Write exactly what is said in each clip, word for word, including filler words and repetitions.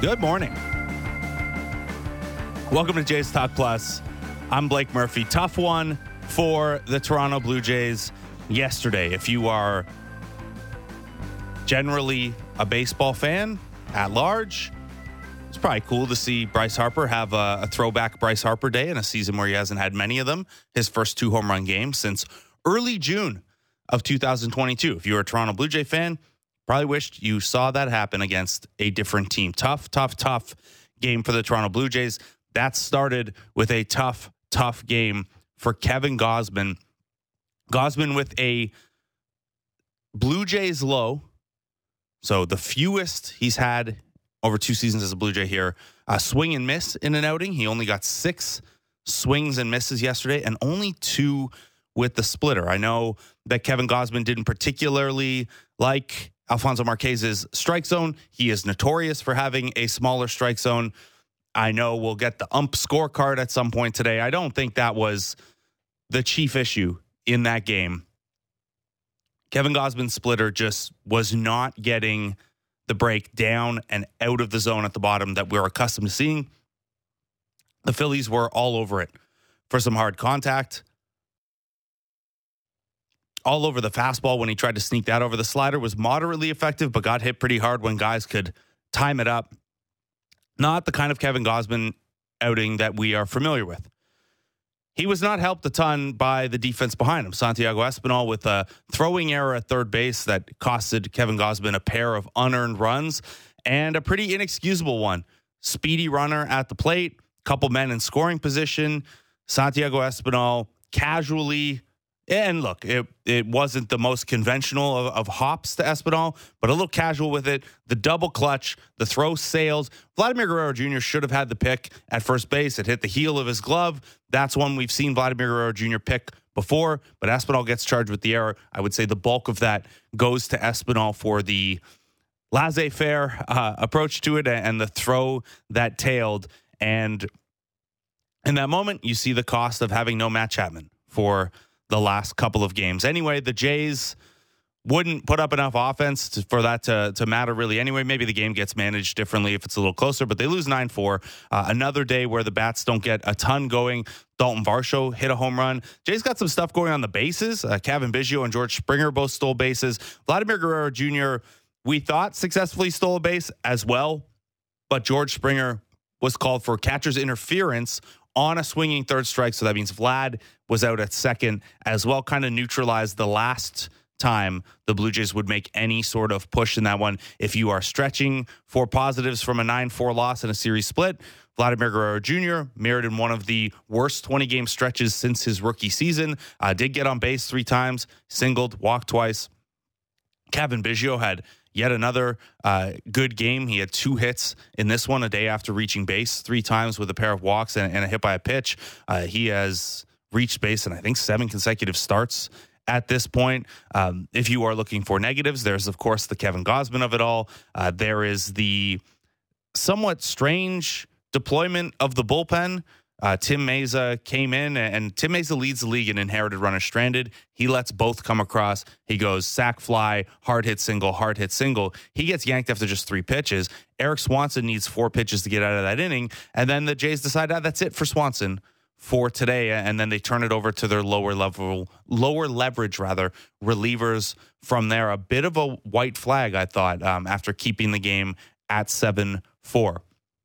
Good morning. Welcome to Jays Talk Plus. I'm Blake Murphy. Tough one for the Toronto Blue Jays yesterday. If you are generally a baseball fan at large, it's probably cool to see Bryce Harper have a, a throwback Bryce Harper day in a season where he hasn't had many of them. His first two home run games since early June of two thousand twenty-two. If you're a Toronto Blue Jay fan, probably wished you saw that happen against a different team. Tough, tough, tough game for the Toronto Blue Jays. That started with a tough, tough game for Kevin Gausman. Gausman with a Blue Jays low, so the fewest he's had over two seasons as a Blue Jay here. A swing and miss in an outing. He only got six swings and misses yesterday and only two with the splitter. I know that Kevin Gausman didn't particularly like Alfonso Marquez's strike zone. He is notorious for having a smaller strike zone. I know we'll get the ump scorecard at some point today. I don't think that was the chief issue in that game. Kevin Gausman's splitter just was not getting the break down and out of the zone at the bottom that we're accustomed to seeing. The Phillies were all over it for some hard contact. All over the fastball when he tried to sneak that over. The slider was moderately effective, but got hit pretty hard when guys could time it up. Not the kind of Kevin Gausman outing that we are familiar with. He was not helped a ton by the defense behind him. Santiago Espinal with a throwing error at third base that costed Kevin Gausman a pair of unearned runs and a pretty inexcusable one. Speedy runner at the plate, couple men in scoring position. Santiago Espinal casually. And look, it it wasn't the most conventional of, of hops to Espinal, but a little casual with it. The double clutch, the throw sails. Vladimir Guerrero Junior should have had the pick at first base. It hit the heel of his glove. That's one we've seen Vladimir Guerrero Junior pick before, but Espinal gets charged with the error. I would say the bulk of that goes to Espinal for the laissez-faire uh, approach to it and the throw that tailed. And in that moment, you see the cost of having no Matt Chapman for the last couple of games. Anyway, the Jays wouldn't put up enough offense to, for that to, to matter really anyway. Maybe the game gets managed differently if it's a little closer, but they lose nine four. Uh, another day where the bats don't get a ton going. Dalton Varsho hit a home run. Jays got some stuff going on the bases. Uh, Cavan Biggio and George Springer both stole bases. Vladimir Guerrero Junior, we thought successfully stole a base as well, but George Springer was called for catcher's interference on a swinging third strike. So that means Vlad was out at second as well, kind of neutralized the last time the Blue Jays would make any sort of push in that one. If you are stretching for positives from a nine four loss in a series split, Vladimir Guerrero Junior mirrored in one of the worst twenty-game stretches since his rookie season. Uh, did get on base three times, singled, walked twice. Cavan Biggio had yet another uh, good game. He had two hits in this one a day after reaching base three times with a pair of walks and, and a hit by a pitch. Uh, he has reached base in, I think, seven consecutive starts at this point. Um, if you are looking for negatives, there's, of course, the Kevin Gausman of it all. Uh, there is the somewhat strange deployment of the bullpen. Uh, Tim Meza came in, and Tim Meza leads the league in inherited runners stranded. He lets both come across. He goes sack fly, hard hit single, hard hit single. He gets yanked after just three pitches. Eric Swanson needs four pitches to get out of that inning, and then the Jays decide, ah, that's it for Swanson for today, and then they turn it over to their lower level, lower leverage rather, relievers from there. A bit of a white flag, I thought, um, after keeping the game at seven four.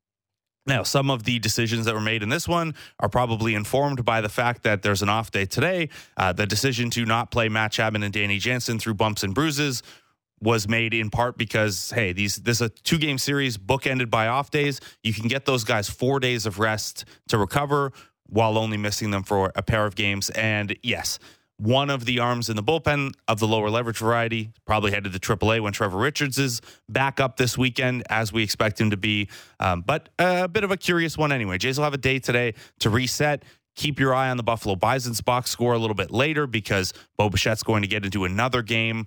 Now, some of the decisions that were made in this one are probably informed by the fact that there's an off day today. Uh, the decision to not play Matt Chapman and Danny Jansen through bumps and bruises was made in part because, hey, these this is a two-game series bookended by off days. You can get those guys four days of rest to recover while only missing them for a pair of games. And yes, one of the arms in the bullpen of the lower leverage variety probably headed to triple A when Trevor Richards is back up this weekend, as we expect him to be. Um, but a bit of a curious one anyway. Jays will have a day today to reset. Keep your eye on the Buffalo Bison's box score a little bit later because Bo Bichette's going to get into another game.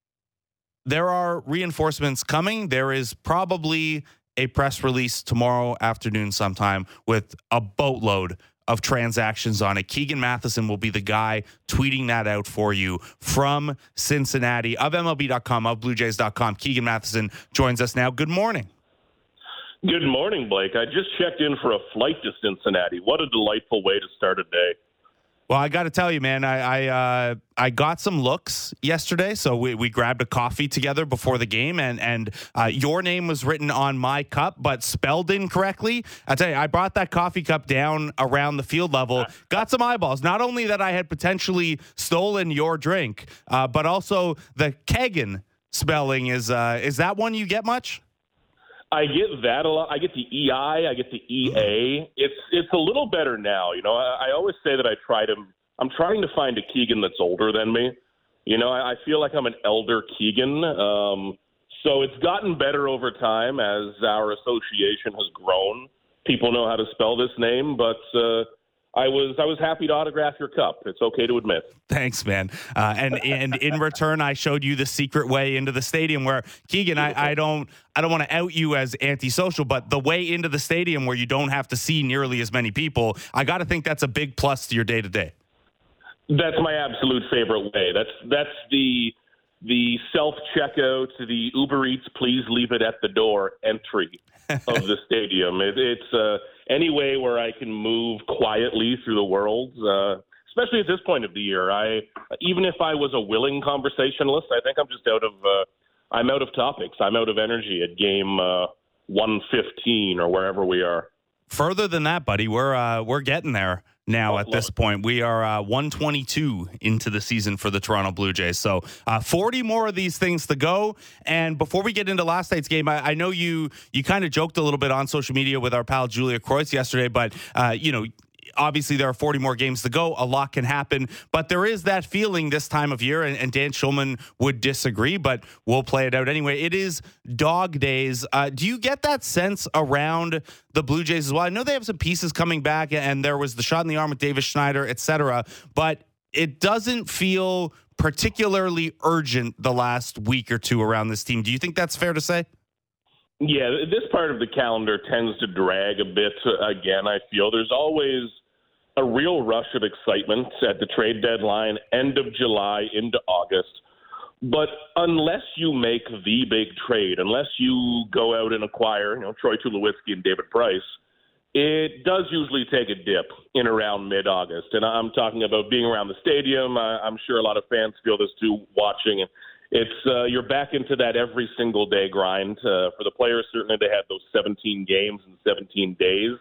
There are reinforcements coming. There is probably a press release tomorrow afternoon sometime with a boatload of transactions on it. Keegan Matheson will be the guy tweeting that out for you from Cincinnati. Of M L B dot com, of Blue Jays dot com, Keegan Matheson joins us now. Good morning. Good morning, Blake. I just checked in for a flight to Cincinnati. What a delightful way to start a day. Well, I got to tell you, man, I I, uh, I got some looks yesterday. So we, we grabbed a coffee together before the game, and and uh, your name was written on my cup, but spelled incorrectly. I tell you, I brought that coffee cup down around the field level, got some eyeballs. Not only that I had potentially stolen your drink, uh, but also the Keggin spelling is uh, is that one you get much? I get that a lot. I get the E I, I get the E A. It's it's a little better now. You know, I, I always say that I try to. I'm trying to find a Keegan that's older than me. You know, I, I feel like I'm an elder Keegan. Um, so it's gotten better over time as our association has grown. People know how to spell this name, but uh, I was I was happy to autograph your cup. It's okay to admit. Thanks, man. Uh, and and in return, I showed you the secret way into the stadium. Where Keegan, I, I don't I don't want to out you as antisocial, but the way into the stadium where you don't have to see nearly as many people, I got to think that's a big plus to your day to day. That's my absolute favorite way. That's that's the the self checkout, the Uber Eats, please leave it at the door entry of the stadium. It, it's uh, any way where I can move quietly through the world, uh, especially at this point of the year. I even if I was a willing conversationalist, I think I'm just out of uh, I'm out of topics. I'm out of energy at game uh, one fifteen or wherever we are. Further than that, buddy, we're uh, we're getting there now. Oh, at this it. point, we are uh, one twenty-two into the season for the Toronto Blue Jays. So uh, forty more of these things to go. And before we get into last night's game, I, I know you you kind of joked a little bit on social media with our pal Julia Kreutz yesterday, but uh, you know. Obviously, there are forty more games to go. A lot can happen, but there is that feeling this time of year, and, and Dan Schulman would disagree, but we'll play it out anyway. It is dog days. Uh, do you get that sense around the Blue Jays as well? I know they have some pieces coming back, and there was the shot in the arm with Davis Schneider, et cetera, but it doesn't feel particularly urgent the last week or two around this team. Do you think that's fair to say? Yeah, this part of the calendar tends to drag a bit. Again, I feel there's always a real rush of excitement at the trade deadline, end of July into August. But unless you make the big trade, unless you go out and acquire, you know, Troy Tulowitzki and David Price, it does usually take a dip in around mid-August. And I'm talking about being around the stadium. I'm sure a lot of fans feel this too watching. It's uh, you're back into that every single day grind. Uh, for the players, certainly they had those seventeen games in seventeen days.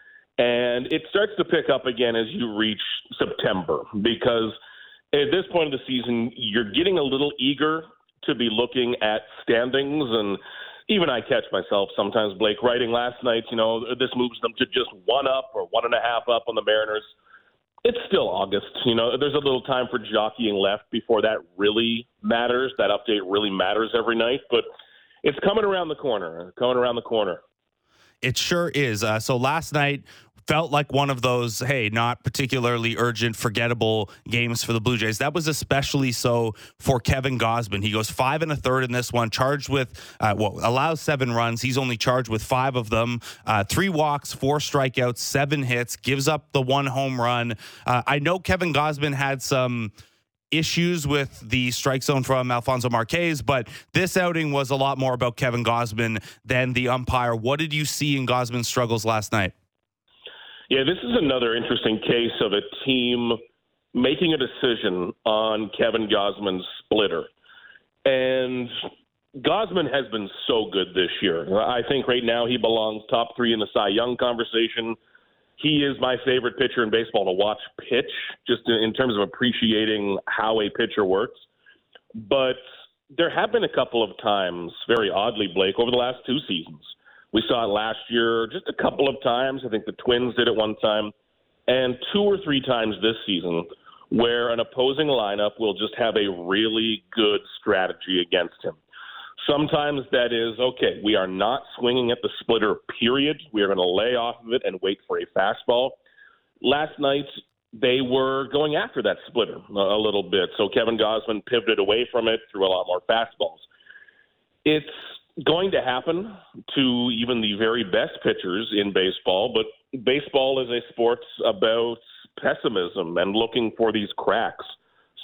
And it starts to pick up again as you reach September, because at this point of the season, you're getting a little eager to be looking at standings. And even I catch myself sometimes, Blake, writing last night, you know, this moves them to just one up or one and a half up on the Mariners. It's still August. You know, there's a little time for jockeying left before that really matters. That update really matters every night. But it's coming around the corner, coming around the corner. It sure is. Uh, so last night felt like one of those, hey, not particularly urgent, forgettable games for the Blue Jays. That was especially so for Kevin Gausman. He goes five and a third in this one, charged with, uh, well, allows seven runs. He's only charged with five of them, uh, three walks, four strikeouts, seven hits, gives up the one home run. Uh, I know Kevin Gausman had some issues with the strike zone from Alfonso Marquez, but this outing was a lot more about Kevin Gausman than the umpire. What did you see in Gausman's struggles last night? Yeah, this is another interesting case of a team making a decision on Kevin Gausman's splitter. And Gausman has been so good this year. I think right now he belongs top three in the Cy Young conversation. He is my favorite pitcher in baseball to watch pitch, just in terms of appreciating how a pitcher works. But there have been a couple of times, very oddly, Blake, over the last two seasons. We saw it last year just a couple of times. I think the Twins did it one time. And two or three times this season where an opposing lineup will just have a really good strategy against him. Sometimes that is, okay, we are not swinging at the splitter, period. We are going to lay off of it and wait for a fastball. Last night, they were going after that splitter a little bit. So Kevin Gausman pivoted away from it, threw a lot more fastballs. It's going to happen to even the very best pitchers in baseball, but baseball is a sport about pessimism and looking for these cracks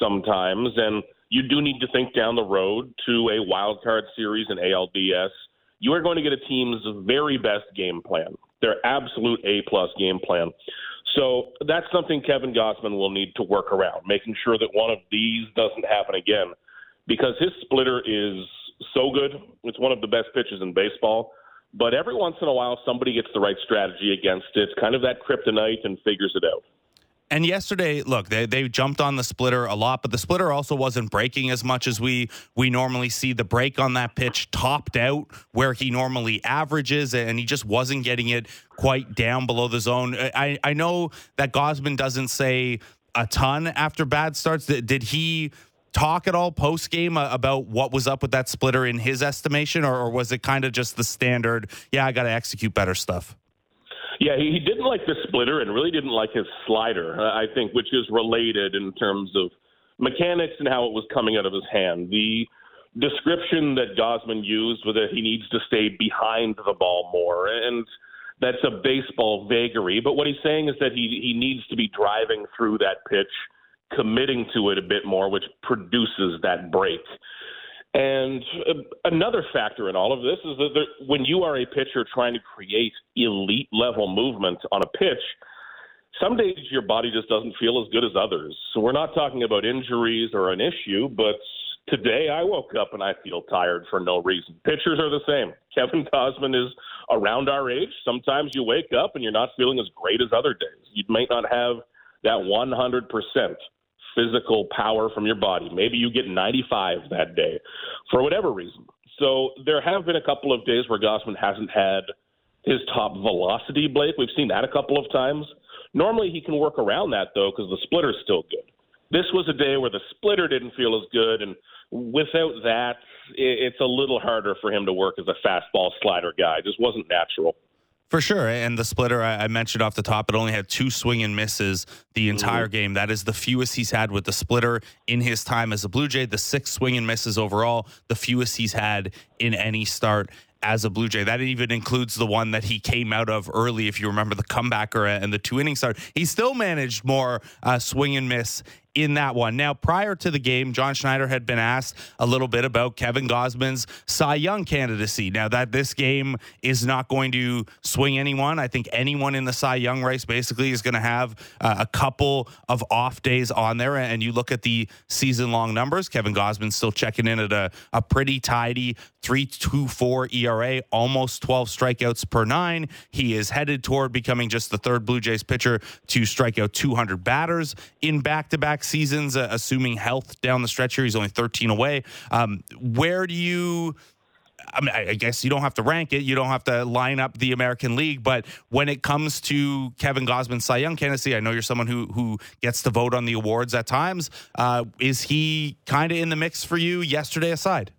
sometimes. And you do need to think down the road to a wild card series in A L D S. you are going to get a team's very best game plan, their absolute A-plus game plan. So that's something Kevin Gausman will need to work around, making sure that one of these doesn't happen again, because his splitter is so good. It's one of the best pitches in baseball. But every once in a while, somebody gets the right strategy against it, kind of that kryptonite, and figures it out. And yesterday, look, they they jumped on the splitter a lot, but the splitter also wasn't breaking as much as we we normally see. The break on that pitch topped out where he normally averages, and he just wasn't getting it quite down below the zone. I, I know that Gausman doesn't say a ton after bad starts. Did he talk at all post-game about what was up with that splitter in his estimation, or, or was it kind of just the standard, yeah, I got to execute better stuff? Yeah, he, he didn't like the splitter and really didn't like his slider, I think, which is related in terms of mechanics and how it was coming out of his hand. The description that Gausman used was that he needs to stay behind the ball more, and that's a baseball vagary. But what he's saying is that he, he needs to be driving through that pitch, committing to it a bit more, which produces that break. And another factor in all of this is that there, when you are a pitcher trying to create elite level movement on a pitch, some days your body just doesn't feel as good as others. So we're not talking about injuries or an issue, but today I woke up and I feel tired for no reason. Pitchers are the same. Kevin Gausman is around our age. Sometimes you wake up and you're not feeling as great as other days. You might not have that one hundred percent physical power from your body. Maybe you get ninety-five that day for whatever reason. So there have been a couple of days where Gausman hasn't had his top velocity, Blake. We've seen that a couple of times. Normally he can work around that, though, because the splitter's still good. This was a day where the splitter didn't feel as good, and without that, it's a little harder for him to work as a fastball slider guy. It just wasn't natural. For sure. And the splitter, I mentioned off the top, it only had two swing and misses the entire mm-hmm. game. That is the fewest he's had with the splitter in his time as a Blue Jay. The six swing and misses overall, the fewest he's had in any start as a Blue Jay. That even includes the one that he came out of early, if you remember the comebacker and the two inning start. He still managed more uh, swing and miss in that one. Now, prior to the game, John Schneider had been asked a little bit about Kevin Gausman's Cy Young candidacy. Now that this game is not going to swing anyone, I think anyone in the Cy Young race basically is going to have uh, a couple of off days on there. And you look at the season-long numbers, Kevin Gausman's still checking in at a, a pretty tidy three point two four E R A, almost twelve strikeouts per nine. He is headed toward becoming just the third Blue Jays pitcher to strike out two hundred batters in back-to-back seasons, uh, assuming health down the stretch here. He's only thirteen away. Um, where do you, I mean, I guess you don't have to rank it. You don't have to line up the American League. But when it comes to Kevin Gausman's Cy Young candidacy, I know you're someone who, who gets to vote on the awards at times. Uh, is he kind of in the mix for you, yesterday aside?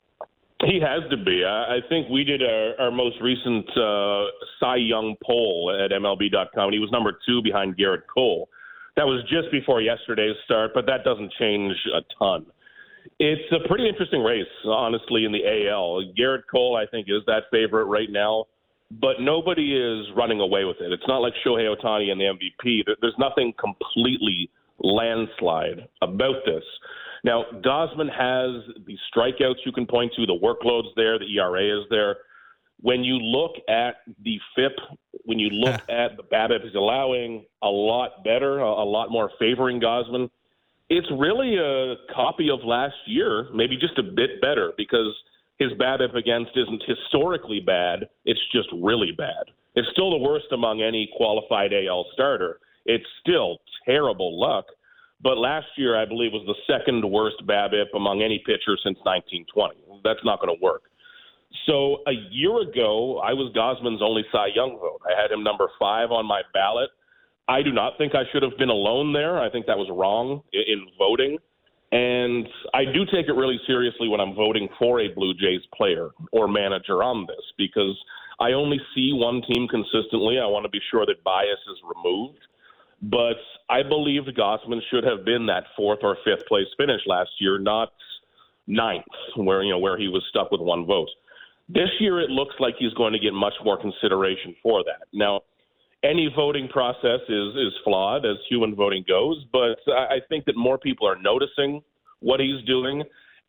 He has to be. I think we did our, our most recent uh, Cy Young poll at M L B dot com. He was number two behind Garrett Cole. That was just before yesterday's start, but that doesn't change a ton. It's a pretty interesting race, honestly, in the A L. Garrett Cole, I think, is that favorite right now, but nobody is running away with it. It's not like Shohei Ohtani and the M V P. There's nothing completely landslide about this. Now, Gausman has the strikeouts you can point to, the workload's there, the E R A is there. When you look at the F I P, when you look at the BABIP he's allowing, a lot better, a, a lot more favoring Gausman. It's really a copy of last year, maybe just a bit better, because his BABIP against isn't historically bad. It's just really bad. It's still the worst among any qualified A L starter. It's still terrible luck. But last year, I believe, was the second worst BABIP among any pitcher since nineteen twenty. That's not going to work. So a year ago, I was Gausman's only Cy Young vote. I had him number five on my ballot. I do not think I should have been alone there. I think that was wrong in voting. And I do take it really seriously when I'm voting for a Blue Jays player or manager on this, because I only see one team consistently. I want to be sure that bias is removed. But I believe Gausman should have been that fourth or fifth place finish last year, not ninth, where you know where he was stuck with one vote. This year, it looks like he's going to get much more consideration for that. Now, any voting process is is flawed as human voting goes, but I think that more people are noticing what he's doing,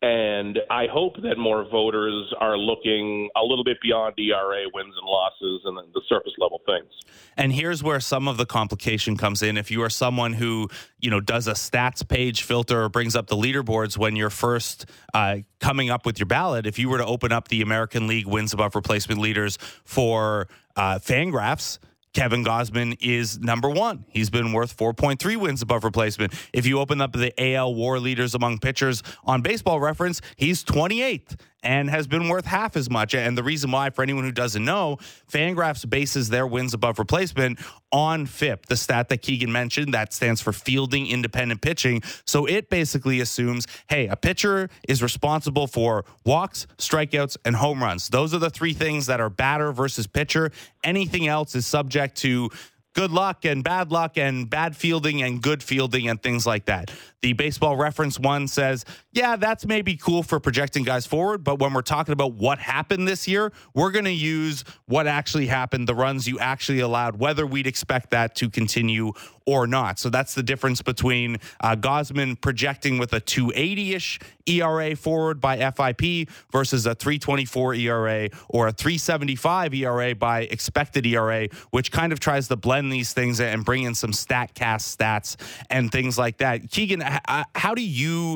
And I hope that more voters are looking a little bit beyond E R A wins and losses and the surface level things. And here's where some of the complication comes in. If you are someone who, you know, does a stats page filter or brings up the leaderboards when you're first uh, coming up with your ballot, if you were to open up the American League wins above replacement leaders for uh, Fangraphs, Kevin Gausman is number one. He's been worth four point three wins above replacement. If you open up the A L WAR leaders among pitchers on Baseball Reference, he's twenty-eighth and has been worth half as much. And the reason why, for anyone who doesn't know, Fangraphs bases their wins above replacement on F I P, the stat that Keegan mentioned. That stands for fielding independent pitching. So it basically assumes, hey, a pitcher is responsible for walks, strikeouts, and home runs. Those are the three things that are batter versus pitcher. Anything else is subject to good luck and bad luck and bad fielding and good fielding and things like that. The Baseball Reference one says, yeah, that's maybe cool for projecting guys forward, but when we're talking about what happened this year, we're going to use what actually happened, the runs you actually allowed, whether we'd expect that to continue or not. So that's the difference between uh, Gausman projecting with a two eighty-ish E R A forward by F I P versus a three twenty-four E R A or a three seventy-five E R A by expected E R A, which kind of tries to blend these things and bring in some StatCast stats and things like that. Keegan, how do you...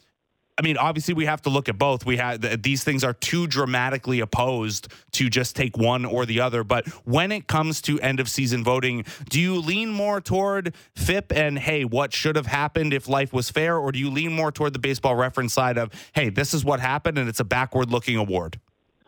I mean, obviously, we have to look at both. We have these things are too dramatically opposed to just take one or the other. But when it comes to end of season voting, do you lean more toward F I P and, hey, what should have happened if life was fair? Or do you lean more toward the Baseball Reference side of, hey, this is what happened and it's a backward looking award?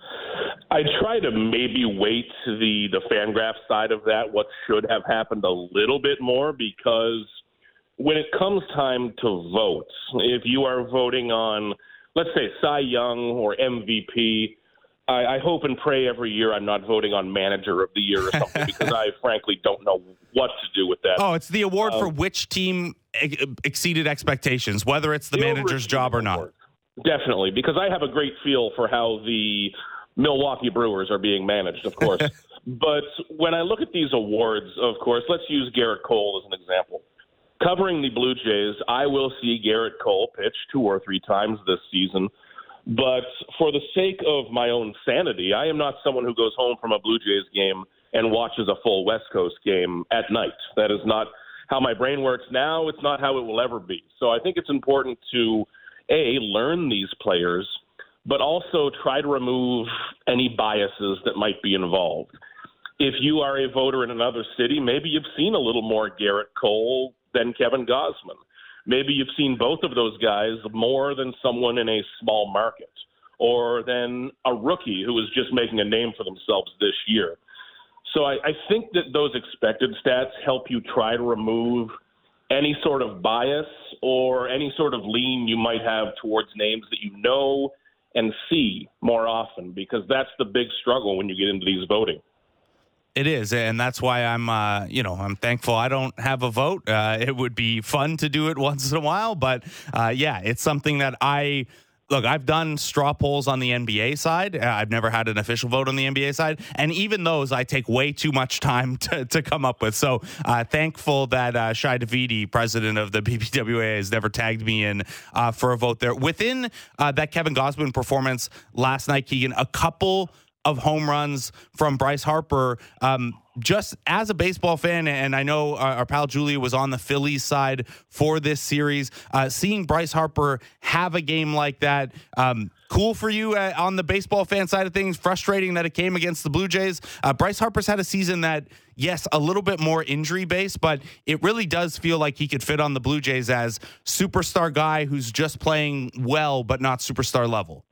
I try to maybe weight the, the Fangraph side of that, what should have happened, a little bit more, because when it comes time to vote, if you are voting on, let's say, Cy Young or M V P, I, I hope and pray every year I'm not voting on Manager of the Year or something because I frankly don't know what to do with that. Oh, it's the award um, for which team ex- exceeded expectations, whether it's the manager's job or not. Award. Definitely, because I have a great feel for how the Milwaukee Brewers are being managed, of course. But when I look at these awards, of course, let's use Garrett Cole as an example. Covering the Blue Jays, I will see Garrett Cole pitch two or three times this season. But for the sake of my own sanity, I am not someone who goes home from a Blue Jays game and watches a full West Coast game at night. That is not how my brain works now. It's not how it will ever be. So I think it's important to, A, learn these players, but also try to remove any biases that might be involved. If you are a voter in another city, maybe you've seen a little more Garrett Cole than Kevin Gausman. Maybe you've seen both of those guys more than someone in a small market or than a rookie who is just making a name for themselves this year. So I, I think that those expected stats help you try to remove any sort of bias or any sort of lean you might have towards names that you know and see more often, because that's the big struggle when you get into these voting. It is, and that's why I'm, uh, you know, I'm thankful I don't have a vote. Uh, it would be fun to do it once in a while, but uh, yeah, it's something that I look. I've done straw polls on the N B A side. Uh, I've never had an official vote on the N B A side, and even those I take way too much time to, to come up with. So uh, thankful that uh, Shai Davidi, president of the B P W A, has never tagged me in uh, for a vote there. Within uh, that Kevin Gausman performance last night, Keegan, a couple of home runs from Bryce Harper. Um, just as a baseball fan, and I know our, our pal Julia was on the Phillies side for this series, uh, seeing Bryce Harper have a game like that, um, cool for you uh, on the baseball fan side of things, frustrating that it came against the Blue Jays. Uh, Bryce Harper's had a season that, yes, a little bit more injury-based, but it really does feel like he could fit on the Blue Jays as superstar guy who's just playing well, but not superstar level.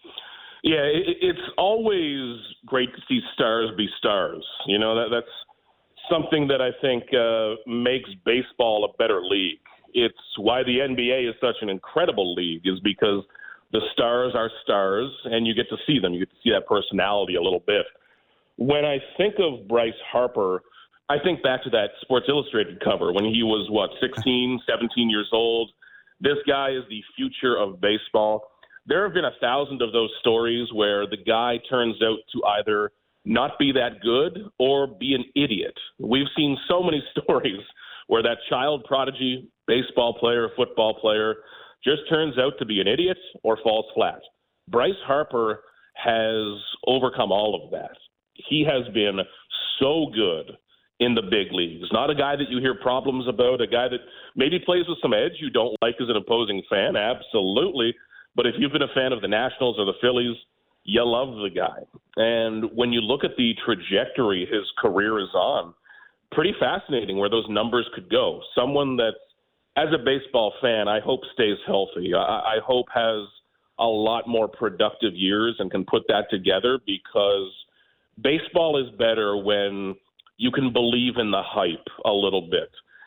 Yeah, it, it's always great to see stars be stars. You know, that that's something that I think uh, makes baseball a better league. It's why the N B A is such an incredible league, is because the stars are stars, and you get to see them. You get to see that personality a little bit. When I think of Bryce Harper, I think back to that Sports Illustrated cover when he was, what, sixteen, seventeen years old. This guy is the future of baseball. There have been a thousand of those stories where the guy turns out to either not be that good or be an idiot. We've seen so many stories where that child prodigy baseball player, football player, just turns out to be an idiot or falls flat. Bryce Harper has overcome all of that. He has been so good in the big leagues. Not a guy that you hear problems about, a guy that maybe plays with some edge you don't like as an opposing fan, absolutely. But if you've been a fan of the Nationals or the Phillies, you love the guy. And when you look at the trajectory his career is on, pretty fascinating where those numbers could go. Someone that, as a baseball fan, I hope stays healthy. I, I hope has a lot more productive years and can put that together, because baseball is better when you can believe in the hype a little bit.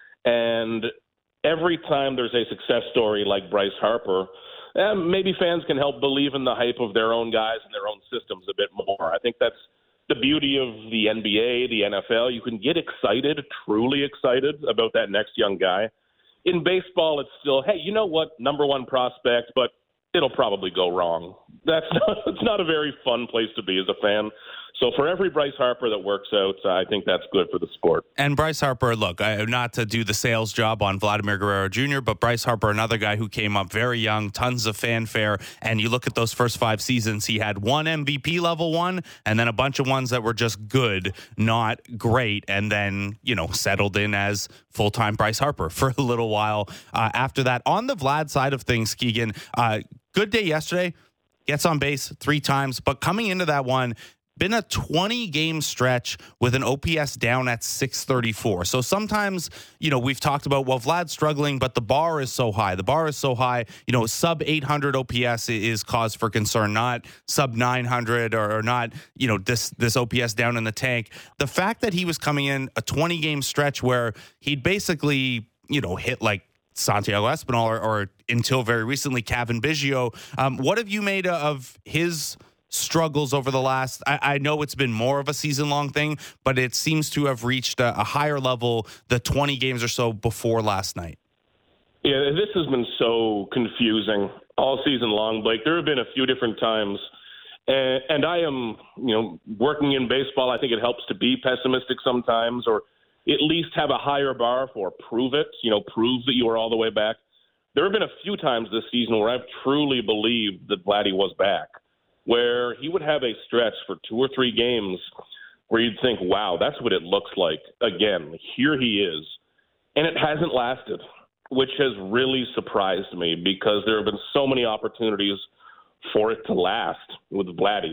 And every time there's a success story like Bryce Harper, eh, maybe fans can help believe in the hype of their own guys and their own systems a bit more. I think that's the beauty of the N B A, the N F L. You can get excited, truly excited about that next young guy. In baseball, it's still, hey, you know what, number one prospect, but it'll probably go wrong. That's not, it's not a very fun place to be as a fan. So for every Bryce Harper that works out, I think that's good for the sport. And Bryce Harper, look, I, not to do the sales job on Vladimir Guerrero Junior, but Bryce Harper, another guy who came up very young, tons of fanfare. And you look at those first five seasons, he had one M V P level one, and then a bunch of ones that were just good, not great, and then, you know, settled in as full-time Bryce Harper for a little while uh, after that. On the Vlad side of things, Keegan, uh, good day yesterday, gets on base three times, but coming into that one, been a twenty-game stretch with an O P S down at six thirty-four. So sometimes, you know, we've talked about, well, Vlad's struggling, but the bar is so high. The bar is so high. You know, sub eight hundred O P S is cause for concern, not sub nine hundred or, or not, you know, this this O P S down in the tank. The fact that he was coming in a twenty-game stretch where he'd basically, you know, hit like Santiago Espinal or, or until very recently, Cavan Biggio. Um, what have you made of his struggles over the last, I, I know it's been more of a season-long thing, but it seems to have reached a, a higher level the twenty games or so before last night? Yeah, this has been so confusing all season long, Blake. There have been a few different times, and, and I am, you know, working in baseball, I think it helps to be pessimistic sometimes, or at least have a higher bar for prove it, you know, prove that you are all the way back. There have been a few times this season where I've truly believed that Vladdy was back, where he would have a stretch for two or three games where you'd think, wow, that's what it looks like. Again, here he is. And it hasn't lasted, which has really surprised me because there have been so many opportunities for it to last with Vladdy.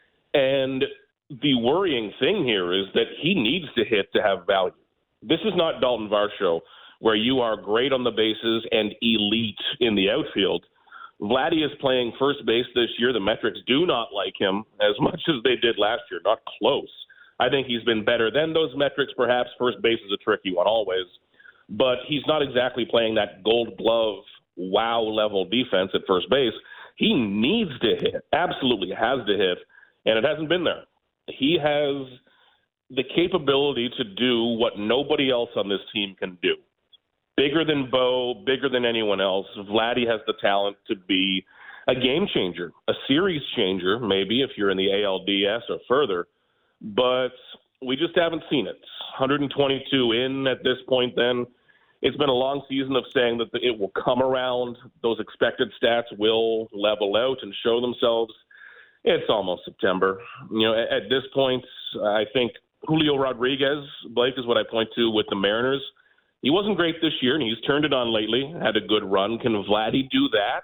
And the worrying thing here is that he needs to hit to have value. This is not Dalton Varsho, where you are great on the bases and elite in the outfield. Vladdy is playing first base this year. The metrics do not like him as much as they did last year. Not close. I think he's been better than those metrics. Perhaps first base is a tricky one always. But he's not exactly playing that gold glove, wow level defense at first base. He needs to hit, absolutely has to hit, and it hasn't been there. He has the capability to do what nobody else on this team can do. Bigger than Bo, bigger than anyone else. Vladdy has the talent to be a game changer, a series changer, maybe if you're in the A L D S or further. But we just haven't seen it. one hundred twenty-two in at this point then. It's been a long season of saying that it will come around. Those expected stats will level out and show themselves. It's almost September. You know, at, at this point, I think Julio Rodriguez, Blake, is what I point to with the Mariners. He wasn't great this year, and he's turned it on lately, had a good run. Can Vladdy do that?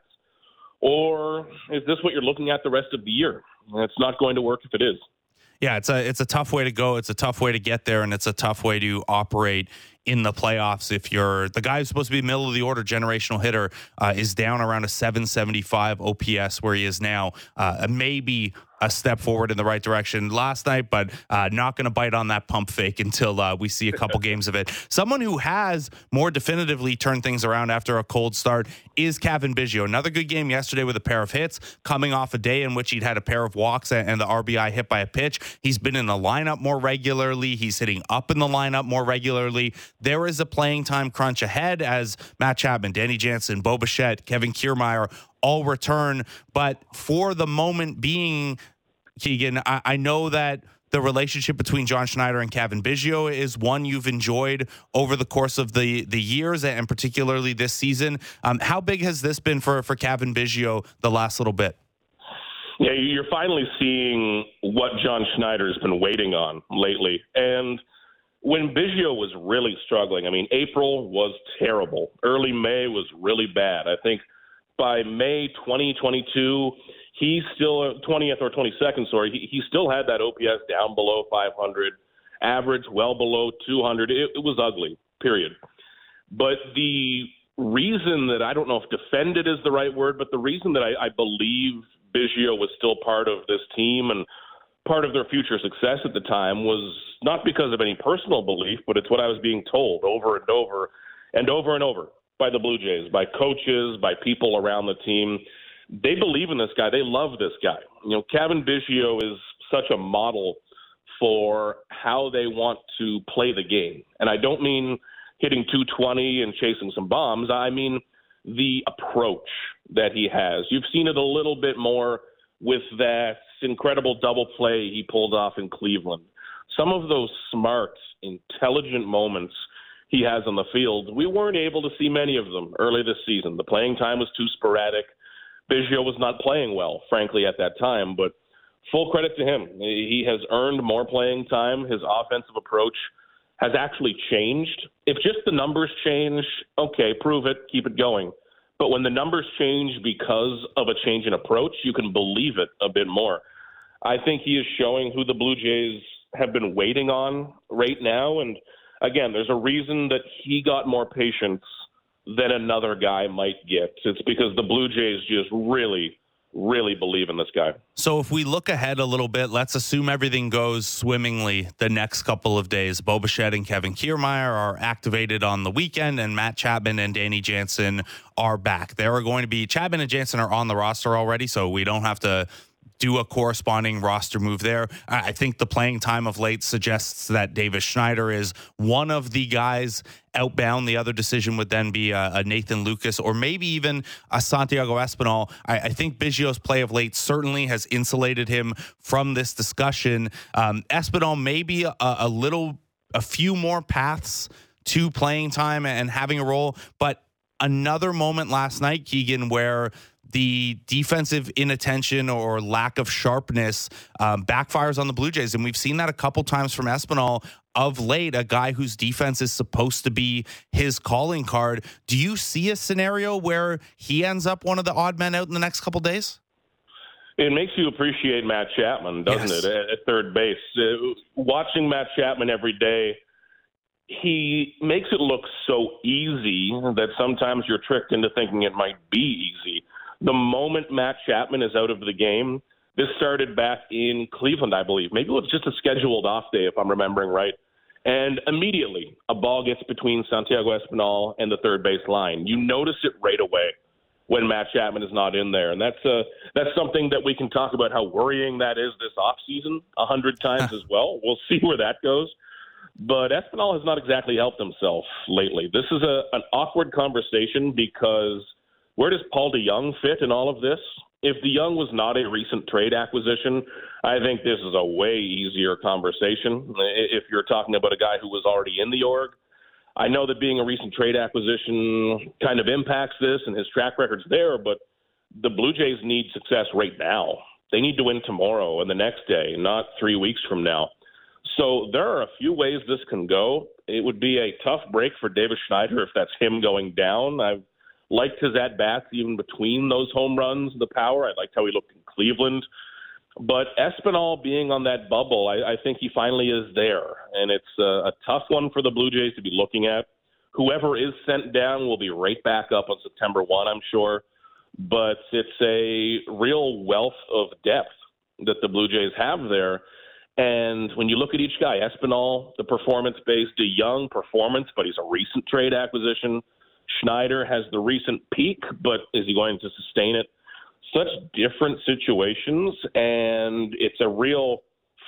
Or is this what you're looking at the rest of the year? It's not going to work if it is. Yeah, it's a it's a tough way to go. It's a tough way to get there, and it's a tough way to operate in the playoffs. If you're the guy who's supposed to be middle of the order generational hitter uh, is down around a seven seventy-five O P S where he is now, uh, maybe a step forward in the right direction last night, but uh, not going to bite on that pump fake until uh, we see a couple games of it. Someone who has more definitively turned things around after a cold start is Cavan Biggio. Another good game yesterday with a pair of hits, coming off a day in which he'd had a pair of walks and the R B I hit by a pitch. He's been in the lineup more regularly. He's hitting up in the lineup more regularly. There is a playing time crunch ahead as Matt Chapman, Danny Jansen, Bo Bichette, Kevin Kiermaier all return. But for the moment being, Keegan, I, I know that the relationship between John Schneider and Cavan Biggio is one you've enjoyed over the course of the, the years, and particularly this season. Um, how big has this been for, for Cavan Biggio the last little bit? Yeah, you're finally seeing what John Schneider's been waiting on lately. And when Biggio was really struggling, I mean, April was terrible. Early May was really bad. I think by May twenty twenty-two, he still, twentieth or twenty-second, sorry, he, he still had that O P S down below five hundred, average well below two hundred. It, it was ugly, period. But the reason that, I don't know if defended is the right word, but the reason that I, I believe Biggio was still part of this team and part of their future success at the time was not because of any personal belief, but it's what I was being told over and over and over and over by the Blue Jays, by coaches, by people around the team. They believe in this guy. They love this guy. You know, Cavan Biggio is such a model for how they want to play the game. And I don't mean hitting two twenty and chasing some bombs. I mean the approach that he has. You've seen it a little bit more with that incredible double play he pulled off in Cleveland. Some of those smart, intelligent moments he has on the field, we weren't able to see many of them early this season. The playing time was too sporadic. Biggio was not playing well, frankly, at that time, but full credit to him. He has earned more playing time. His offensive approach has actually changed. If just the numbers change, okay, prove it, keep it going. But when the numbers change because of a change in approach, you can believe it a bit more. I think he is showing who the Blue Jays have been waiting on right now. And again, there's a reason that he got more patience than another guy might get. It's because the Blue Jays just really, really believe in this guy. So if we look ahead a little bit, let's assume everything goes swimmingly the next couple of days. Bo Bichette and Kevin Kiermaier are activated on the weekend, and Matt Chapman and Danny Jansen are back. There are going to be, Chapman and Jansen are on the roster already, so we don't have to do a corresponding roster move there. I think the playing time of late suggests that Davis Schneider is one of the guys outbound. The other decision would then be a, a Nathan Lucas or maybe even a Santiago Espinal. I, I think Biggio's play of late certainly has insulated him from this discussion. Um, Espinal maybe a, a little, a few more paths to playing time and having a role, but another moment last night, Keegan, where the defensive inattention or lack of sharpness um, backfires on the Blue Jays. And we've seen that a couple times from Espinal of late, a guy whose defense is supposed to be his calling card. Do you see a scenario where he ends up one of the odd men out in the next couple days? It makes you appreciate Matt Chapman, doesn't Yes. it, at, at third base? Uh, watching Matt Chapman every day, he makes it look so easy that sometimes you're tricked into thinking it might be easy. The moment Matt Chapman is out of the game, this started back in Cleveland, I believe. Maybe it was just a scheduled off day, if I'm remembering right. And immediately, a ball gets between Santiago Espinal and the third base line. You notice it right away when Matt Chapman is not in there. And that's uh, that's something that we can talk about how worrying that is this offseason a hundred times as well. We'll see where that goes. But Espinal has not exactly helped himself lately. This is a, an awkward conversation because where does Paul DeJong fit in all of this? If DeJong was not a recent trade acquisition, I think this is a way easier conversation. If you're talking about a guy who was already in the org, I know that being a recent trade acquisition kind of impacts this and his track record's there, but the Blue Jays need success right now. They need to win tomorrow and the next day, not three weeks from now. So there are a few ways this can go. It would be a tough break for Davis Schneider if that's him going down. I've liked his at-bats even between those home runs, the power. I liked how he looked in Cleveland. But Espinal being on that bubble, I, I think he finally is there. And it's a, a tough one for the Blue Jays to be looking at. Whoever is sent down will be right back up on September first, I'm sure. But it's a real wealth of depth that the Blue Jays have there. And when you look at each guy, Espinal, the performance-based, DeJong, performance, but he's a recent trade acquisition. Schneider has the recent peak, but is he going to sustain it? Such different situations, and it's a real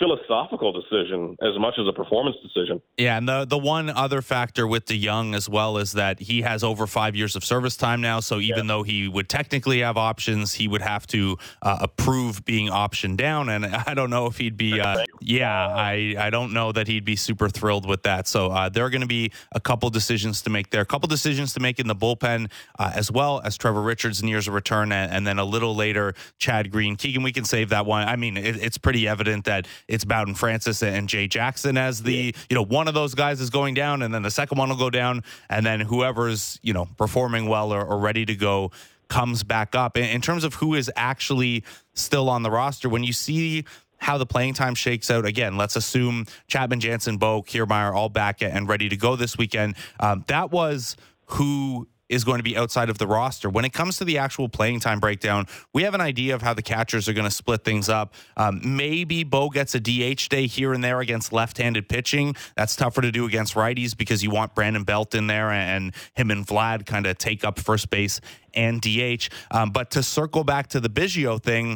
philosophical decision as much as a performance decision. Yeah, and the the one other factor with DeJong as well is that he has over five years of service time now. So even yeah. though he would technically have options, he would have to uh, approve being optioned down. And I don't know if he'd be. Uh, yeah, I I don't know that he'd be super thrilled with that. So uh, there are going to be a couple decisions to make there, a couple decisions to make in the bullpen uh, as well as Trevor Richards nears a return, and, and then a little later Chad Green. Keegan, we can save that one. I mean, it, it's pretty evident that it's Bowden Francis and Jay Jackson as the, you know, one of those guys is going down, and then the second one will go down, and then whoever's, you know, performing well or, or ready to go comes back up. In, in terms of who is actually still on the roster, when you see how the playing time shakes out, again, let's assume Chapman, Jansen, Bo, Kiermaier all back and ready to go this weekend. Um, that was who is going to be outside of the roster. When it comes to the actual playing time breakdown, we have an idea of how the catchers are going to split things up. Um, maybe Bo gets a D H day here and there against left-handed pitching. That's tougher to do against righties because you want Brandon Belt in there, and him and Vlad kind of take up first base and D H. Um, but to circle back to the Biggio thing,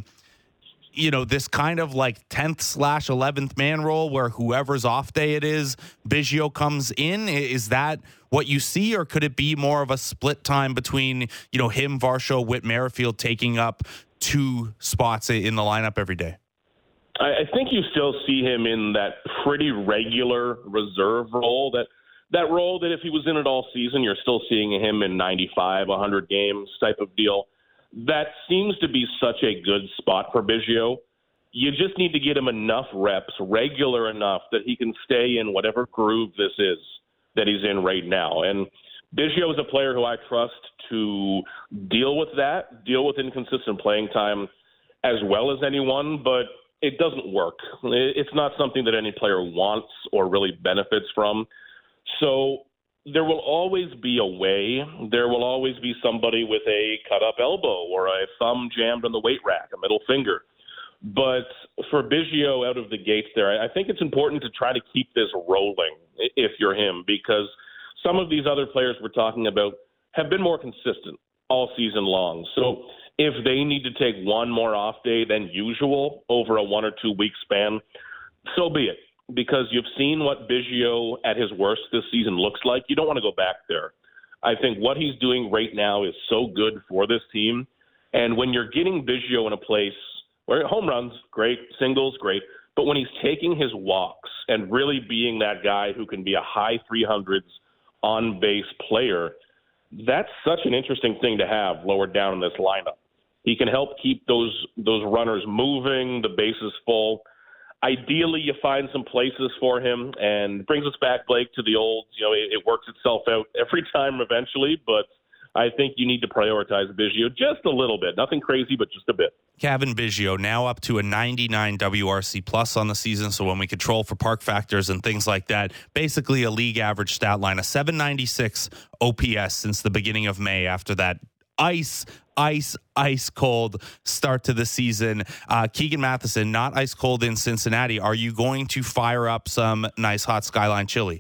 you know, this kind of like tenth slash eleventh man role where whoever's off day it is, Biggio comes in. Is that what you see, or could it be more of a split time between, you know, him, Varsho, Whit Merrifield taking up two spots in the lineup every day? I think you still see him in that pretty regular reserve role, that that role that if he was in it all season, you're still seeing him in ninety-five, one hundred games type of deal. That seems to be such a good spot for Biggio. You just need to get him enough reps, regular enough, that he can stay in whatever groove this is that he's in right now. And Biggio is a player who I trust to deal with that, deal with inconsistent playing time as well as anyone, but it doesn't work. It's not something that any player wants or really benefits from. So there will always be a way. There will always be somebody with a cut-up elbow or a thumb jammed on the weight rack, a middle finger. But for Biggio out of the gates there, I think it's important to try to keep this rolling if you're him, because some of these other players we're talking about have been more consistent all season long. So if they need to take one more off day than usual over a one or two week span, so be it. Because you've seen what Biggio at his worst this season looks like. You don't want to go back there. I think what he's doing right now is so good for this team. And when you're getting Biggio in a place where home runs, great, singles, great, but when he's taking his walks and really being that guy who can be a high three hundreds on-base player, that's such an interesting thing to have lower down in this lineup. He can help keep those those runners moving, the bases full. Ideally, you find some places for him, and brings us back, Blake, to the old, you know, it, it works itself out every time eventually, but I think you need to prioritize Biggio just a little bit. Nothing crazy, but just a bit. Cavan Biggio now up to a ninety-nine W R C plus on the season, so when we control for park factors and things like that, basically a league average stat line, a seven ninety-six O P S since the beginning of May after that ice ice, ice cold start to the season. Uh, Keegan Matheson, not ice cold in Cincinnati. Are you going to fire up some nice hot Skyline chili?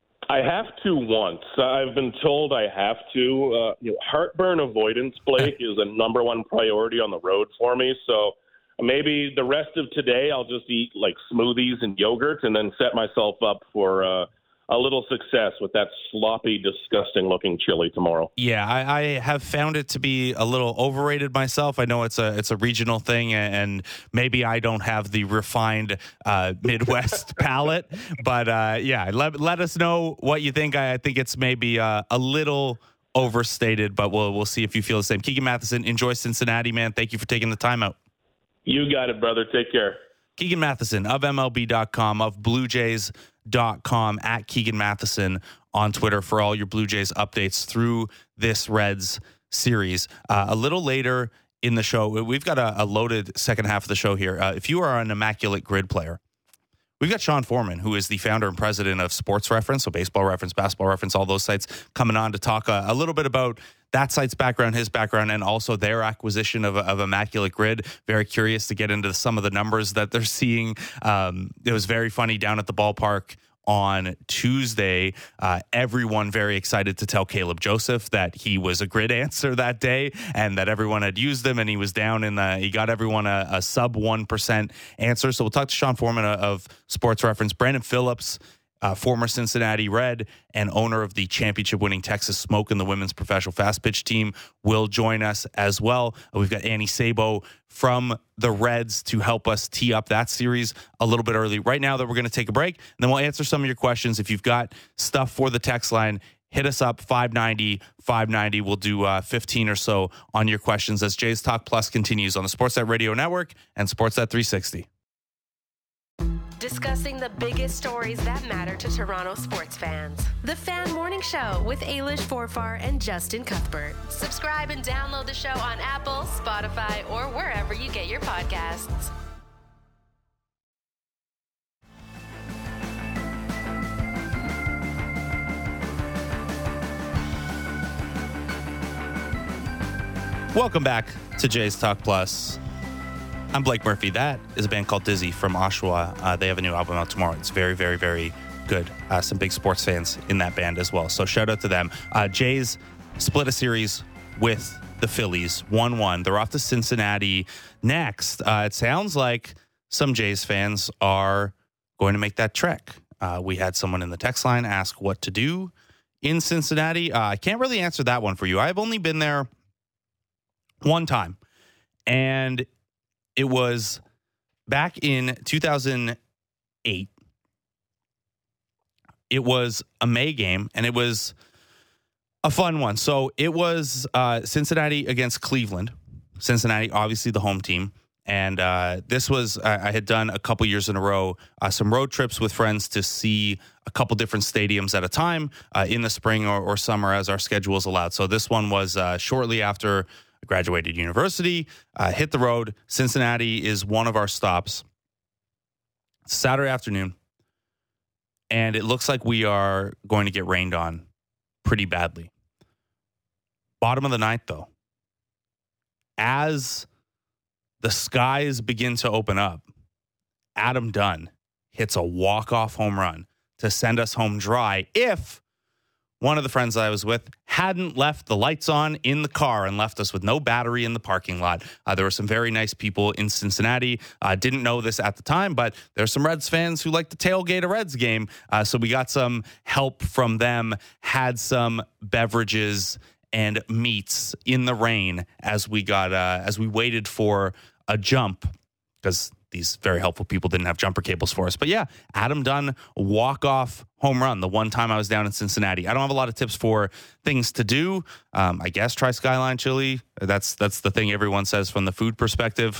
I have to once. I've been told I have to. Uh, you know, heartburn avoidance, Blake, is a number one priority on the road for me. So maybe the rest of today I'll just eat like smoothies and yogurt and then set myself up for uh, a little success with that sloppy, disgusting-looking chili tomorrow. Yeah, I, I have found it to be a little overrated myself. I know it's a it's a regional thing, and maybe I don't have the refined uh, Midwest palate. But uh, yeah, let let us know what you think. I, I think it's maybe uh, a little overstated, but we'll we'll see if you feel the same. Keegan Matheson, enjoy Cincinnati, man. Thank you for taking the time out. You got it, brother. Take care. Keegan Matheson of M L B dot com, of Blue Jays dot com, at Keegan Matheson on Twitter for all your Blue Jays updates through this Reds series. Uh, a little later in the show, we've got a, a loaded second half of the show here. Uh, if you are an Immaculate Grid player, we've got Sean Foreman, who is the founder and president of Sports Reference, so Baseball Reference, Basketball Reference, all those sites, coming on to talk a, a little bit about that site's background, his background, and also their acquisition of, of Immaculate Grid. Very curious to get into some of the numbers that they're seeing. Um, it was very funny down at the ballpark on Tuesday. Uh, everyone very excited to tell Caleb Joseph that he was a grid answer that day and that everyone had used him, and he was down in the, he got everyone a, a sub one percent answer. So we'll talk to Sean Foreman of Sports Reference. Brandon Phillips, Uh, former Cincinnati Red and owner of the championship-winning Texas Smoke and the women's professional fast pitch team, will join us as well. We've got Annie Sabo from the Reds to help us tee up that series a little bit early. Right now, that we're going to take a break, and then we'll answer some of your questions. If you've got stuff for the text line, hit us up, five ninety, five ninety. We'll do uh, fifteen or so on your questions as Jays Talk Plus continues on the Sportsnet Radio Network and Sportsnet three sixty. Discussing the biggest stories that matter to Toronto sports fans. The Fan Morning Show with Ailish Forfar and Justin Cuthbert. Subscribe and download the show on Apple, Spotify, or wherever you get your podcasts. Welcome back to Jays Talk Plus. I'm Blake Murphy. That is a band called Dizzy from Oshawa. Uh, they have a new album out tomorrow. It's very, very, very good. Uh, some big sports fans in that band as well. So shout out to them. Uh, Jays split a series with the Phillies, one one. They're off to Cincinnati next. Uh, it sounds like some Jays fans are going to make that trek. Uh, we had someone in the text line ask what to do in Cincinnati. Uh, I can't really answer that one for you. I've only been there one time. And it was back in two thousand eight. It was a May game, and it was a fun one. So it was uh, Cincinnati against Cleveland. Cincinnati, obviously the home team. And uh, this was, I, I had done a couple years in a row, uh, some road trips with friends to see a couple different stadiums at a time uh, in the spring or, or summer as our schedules allowed. So this one was uh, shortly after graduated university, uh, hit the road. Cincinnati is one of our stops. Saturday afternoon, and it looks like we are going to get rained on pretty badly. Bottom of the ninth, though. As the skies begin to open up, Adam Dunn hits a walk-off home run to send us home dry if one of the friends I was with hadn't left the lights on in the car and left us with no battery in the parking lot. Uh, there were some very nice people in Cincinnati. I uh, didn't know this at the time, but there's some Reds fans who like to tailgate a Reds game. Uh, so we got some help from them, had some beverages and meats in the rain as we got uh, as we waited for a jump, because these very helpful people didn't have jumper cables for us. But yeah, Adam Dunn, walk-off home run the one time I was down in Cincinnati. I don't have a lot of tips for things to do. Um, I guess try Skyline Chili. That's that's the thing everyone says from the food perspective.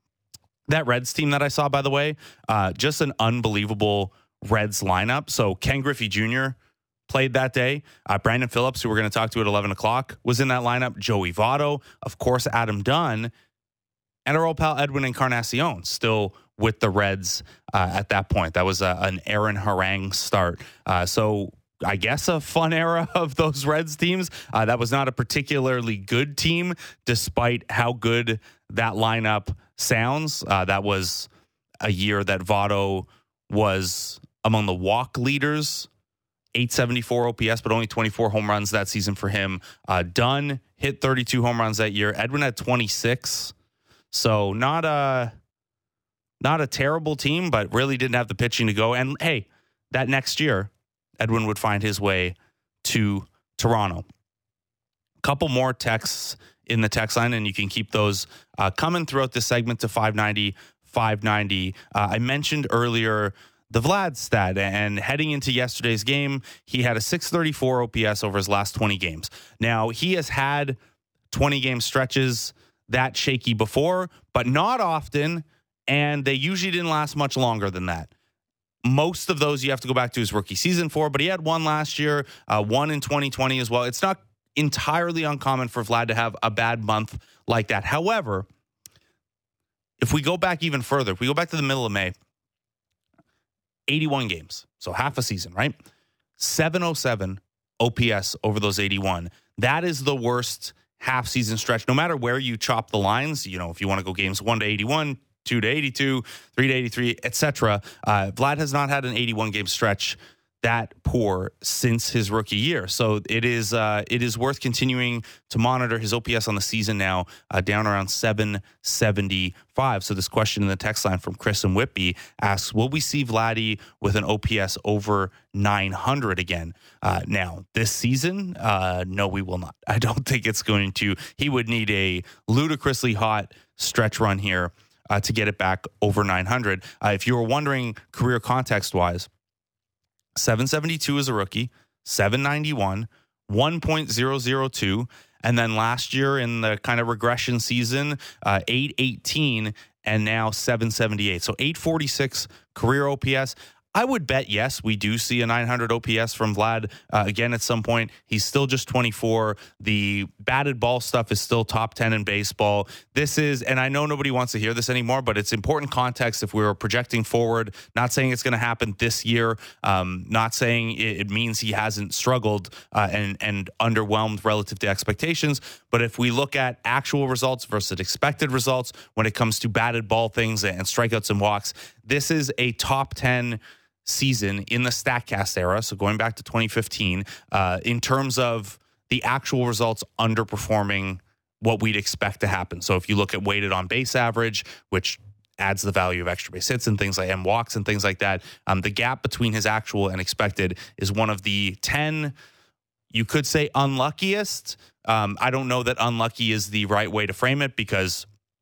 That Reds team that I saw, by the way, uh, just an unbelievable Reds lineup. So Ken Griffey Junior played that day. Uh, Brandon Phillips, who we're going to talk to at eleven o'clock, was in that lineup. Joey Votto, of course, Adam Dunn, and our old pal Edwin Encarnacion, still with the Reds uh, at that point. That was a, an Aaron Harang start. Uh, so I guess a fun era of those Reds teams. Uh, that was not a particularly good team, despite how good that lineup sounds. Uh, that was a year that Votto was among the walk leaders, eight seventy-four O P S, but only twenty-four home runs that season for him. Uh, Dunn hit thirty-two home runs that year. Edwin had twenty-six. So not a not a terrible team, but really didn't have the pitching to go. And hey, that next year, Edwin would find his way to Toronto. Couple more texts in the text line, and you can keep those uh, coming throughout this segment to five ninety, five ninety. Uh, I mentioned earlier the Vlad stat, and heading into yesterday's game, he had a six thirty-four O P S over his last twenty games. Now, he has had twenty game stretches that shaky before, but not often, and they usually didn't last much longer than that. Most of those you have to go back to his rookie season for, but he had one last year, uh, one in twenty twenty as well. It's not entirely uncommon for Vlad to have a bad month like that. However, if we go back even further, if we go back to the middle of May, eighty-one games, so half a season, right? seven oh seven O P S over those eighty-one. That is the worst half season stretch, no matter where you chop the lines. You know, if you want to go games one to eighty-one, two to eighty-two, three to eighty-three, et cetera. Uh, Vlad has not had an eighty-one game stretch that poor since his rookie year. So it is uh, it is worth continuing to monitor his O P S on the season now, uh, down around seven seventy-five. So this question in the text line from Chris and Whitby asks, will we see Vladdy with an O P S over nine hundred again? Uh, now, this season, uh, no, we will not. I don't think it's going to. He would need a ludicrously hot stretch run here uh, to get it back over nine hundred. Uh, if you were wondering career context-wise, seven seventy-two as a rookie, seven ninety-one, one point oh oh two, and then last year in the kind of regression season, uh, eight eighteen, and now seven seventy-eight. So eight forty-six career O P S. I would bet, yes, we do see a nine hundred O P S from Vlad uh, again at some point. He's still just twenty-four. The batted ball stuff is still top ten in baseball. This is, and I know nobody wants to hear this anymore, but it's important context if we were projecting forward. Not saying it's going to happen this year. Um, not saying it, it means he hasn't struggled uh, and, and underwhelmed relative to expectations. But if we look at actual results versus expected results when it comes to batted ball things and strikeouts and walks, this is a top ten season in the StatCast era, so going back to twenty fifteen, uh, in terms of the actual results underperforming what we'd expect to happen. So if you look at weighted on base average, which adds the value of extra base hits and things like and walks and things like that, um, the gap between his actual and expected is one of the ten, you could say, unluckiest. Um, I don't know that unlucky is the right way to frame it, because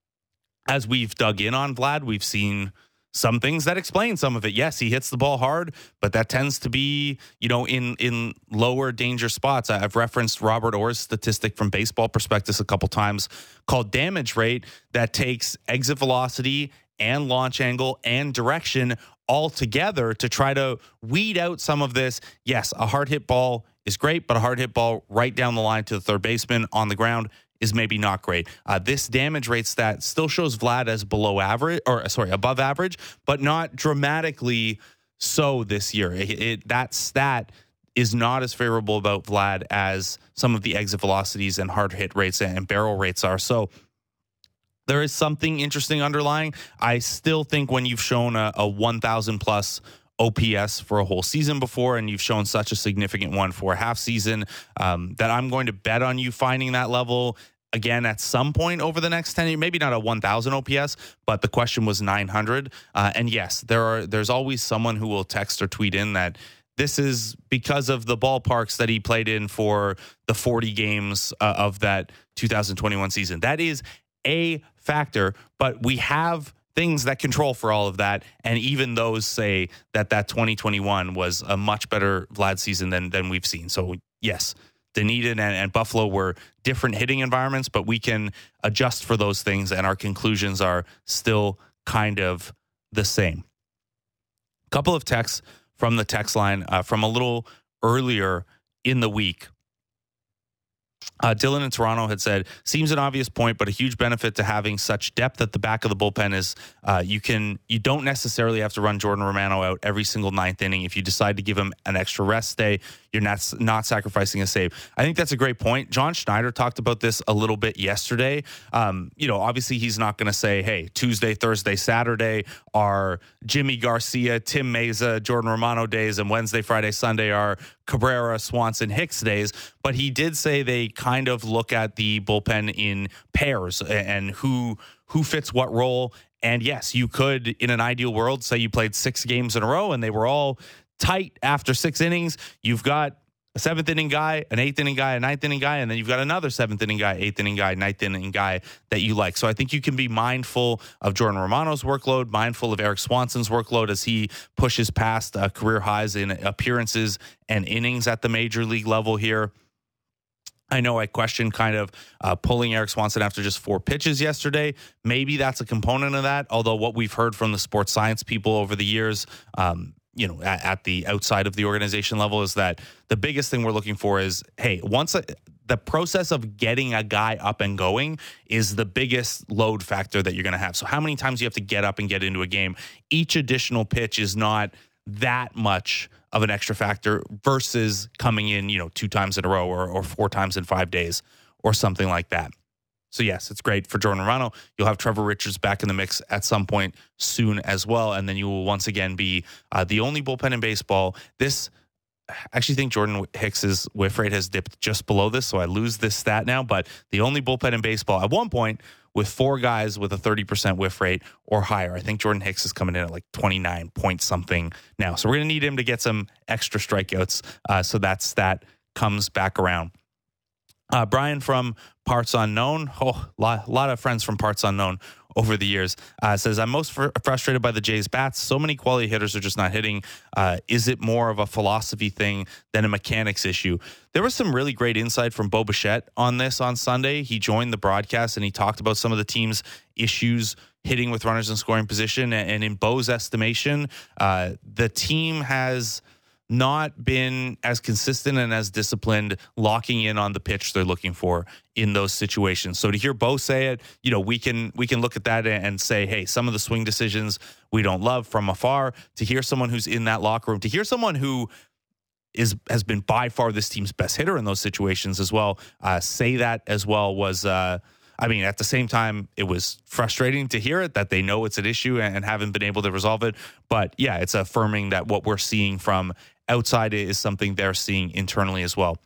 as we've dug in on Vlad, we've seen some things that explain some of it. Yes, he hits the ball hard, but that tends to be, you know, in in lower danger spots. I've referenced Robert Orr's statistic from Baseball Prospectus a couple times called damage rate, that takes exit velocity and launch angle and direction all together to try to weed out some of this. Yes, a hard hit ball is great, but a hard hit ball right down the line to the third baseman on the ground is maybe not great. Uh, this damage rate stat still shows Vlad as below average, or sorry, above average, but not dramatically so this year. It, it, that stat is not as favorable about Vlad as some of the exit velocities and hard hit rates and barrel rates are. So there is something interesting underlying. I still think when you've shown a, a one thousand plus O P S for a whole season before, and you've shown such a significant one for a half season, um, that I'm going to bet on you finding that level again at some point over the next ten years. Maybe not a one thousand O P S, but the question was nine hundred. Uh, and yes, there are there's always someone who will text or tweet in that this is because of the ballparks that he played in for the forty games uh, of that two thousand twenty-one season. That is a factor, but we have things that control for all of that, and even those say that that twenty twenty-one was a much better Vlad season than than we've seen. So yes, Dunedin and, and Buffalo were different hitting environments, but we can adjust for those things, and our conclusions are still kind of the same. A couple of texts from the text line uh, from a little earlier in the week. Uh, Dylan in Toronto had said, seems an obvious point, but a huge benefit to having such depth at the back of the bullpen is uh, you can you don't necessarily have to run Jordan Romano out every single ninth inning. If you decide to give him an extra rest day, you're not, not sacrificing a save. I think that's a great point. John Schneider talked about this a little bit yesterday. Um, you know, obviously he's not going to say, hey, Tuesday, Thursday, Saturday are Jimmy Garcia, Tim Meza, Jordan Romano days, and Wednesday, Friday, Sunday are Cabrera, Swanson, Hicks days. But he did say they kind of look at the bullpen in pairs and who who fits what role. And yes, you could, in an ideal world, say you played six games in a row and they were all tight after six innings. You've got a seventh inning guy, an eighth inning guy, a ninth inning guy, and then you've got another seventh inning guy, eighth inning guy, ninth inning guy that you like. So I think you can be mindful of Jordan Romano's workload, mindful of Eric Swanson's workload as he pushes past uh, career highs in appearances and innings at the major league level here. I know I questioned kind of uh, pulling Eric Swanson after just four pitches yesterday. Maybe that's a component of that, although what we've heard from the sports science people over the years, um, you know, at, at the outside of the organization level, is that the biggest thing we're looking for is, hey, once a, the process of getting a guy up and going is the biggest load factor that you're going to have. So how many times you have to get up and get into a game? Each additional pitch is not that much of an extra factor versus coming in, you know, two times in a row or, or four times in five days or something like that. So yes, it's great for Jordan Romano. You'll have Trevor Richards back in the mix at some point soon as well. And then you will once again be uh, the only bullpen in baseball. This, I actually think Jordan Hicks's whiff rate has dipped just below this, so I lose this stat now. But the only bullpen in baseball at one point with four guys with a thirty percent whiff rate or higher. I think Jordan Hicks is coming in at like twenty-nine point something now. So we're going to need him to get some extra strikeouts. Uh, so that stat comes back around. Uh, Brian from Parts Unknown, oh, a lot, lot of friends from Parts Unknown over the years, uh, says, I'm most fr- frustrated by the Jays bats. So many quality hitters are just not hitting. Uh, is it more of a philosophy thing than a mechanics issue? There was some really great insight from Bo Bichette on this on Sunday. He joined the broadcast and he talked about some of the team's issues hitting with runners in scoring position. And in Bo's estimation, uh, the team has not been as consistent and as disciplined locking in on the pitch they're looking for in those situations. So to hear Bo say it, you know, we can we can look at that and say, hey, some of the swing decisions we don't love from afar. To hear someone who's in that locker room, to hear someone who is has been by far this team's best hitter in those situations as well, uh, say that as well was, uh, I mean, at the same time, it was frustrating to hear it, that they know it's an issue and haven't been able to resolve it. But yeah, it's affirming that what we're seeing from outside is something they're seeing internally as well.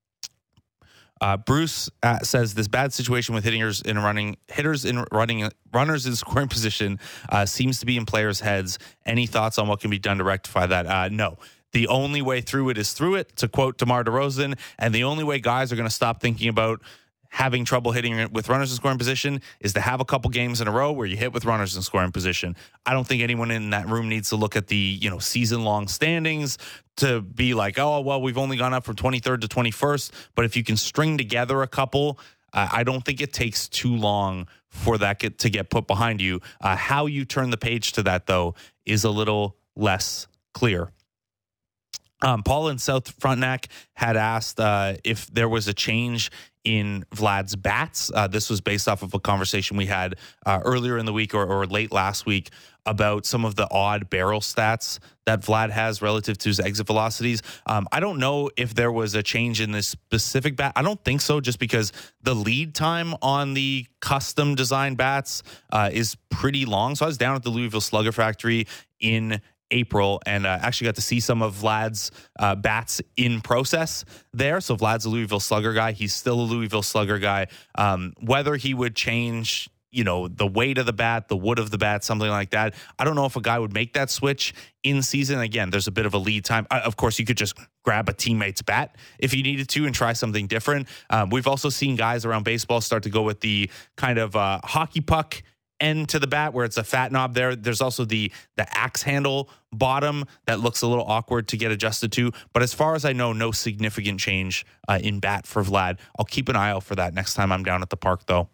Uh, Bruce uh, says this bad situation with hitters in running hitters in running runners in scoring position uh, seems to be in players' heads. Any thoughts on what can be done to rectify that? Uh, no. The only way through it is through it, to quote DeMar DeRozan, and the only way guys are going to stop thinking about having trouble hitting with runners in scoring position is to have a couple games in a row where you hit with runners in scoring position. I don't think anyone in that room needs to look at the, you know, season long standings to be like, oh, well, we've only gone up from twenty-third to twenty-first. But if you can string together a couple, uh, I don't think it takes too long for that get, to get put behind you. Uh, how you turn the page to that, though, is a little less clear. Um, Paul in South Frontenac had asked uh, if there was a change in Vlad's bats. Uh, this was based off of a conversation we had uh, earlier in the week or, or late last week about some of the odd barrel stats that Vlad has relative to his exit velocities. Um, I don't know if there was a change in this specific bat. I don't think so, just because the lead time on the custom design bats uh, is pretty long. So I was down at the Louisville Slugger Factory in April and uh, actually got to see some of Vlad's uh, bats in process there. So Vlad's a Louisville Slugger guy. He's still a Louisville Slugger guy. Um, whether he would change, you know, the weight of the bat, the wood of the bat, something like that, I don't know if a guy would make that switch in season. Again, there's a bit of a lead time. Uh, of course, you could just grab a teammate's bat if you needed to and try something different. Um, we've also seen guys around baseball start to go with the kind of uh, hockey puck end to the bat where it's a fat knob there. There's also the the axe handle bottom that looks a little awkward to get adjusted to. But as far as I know, no significant change uh, in bat for Vlad. I'll keep an eye out for that next time I'm down at the park, though.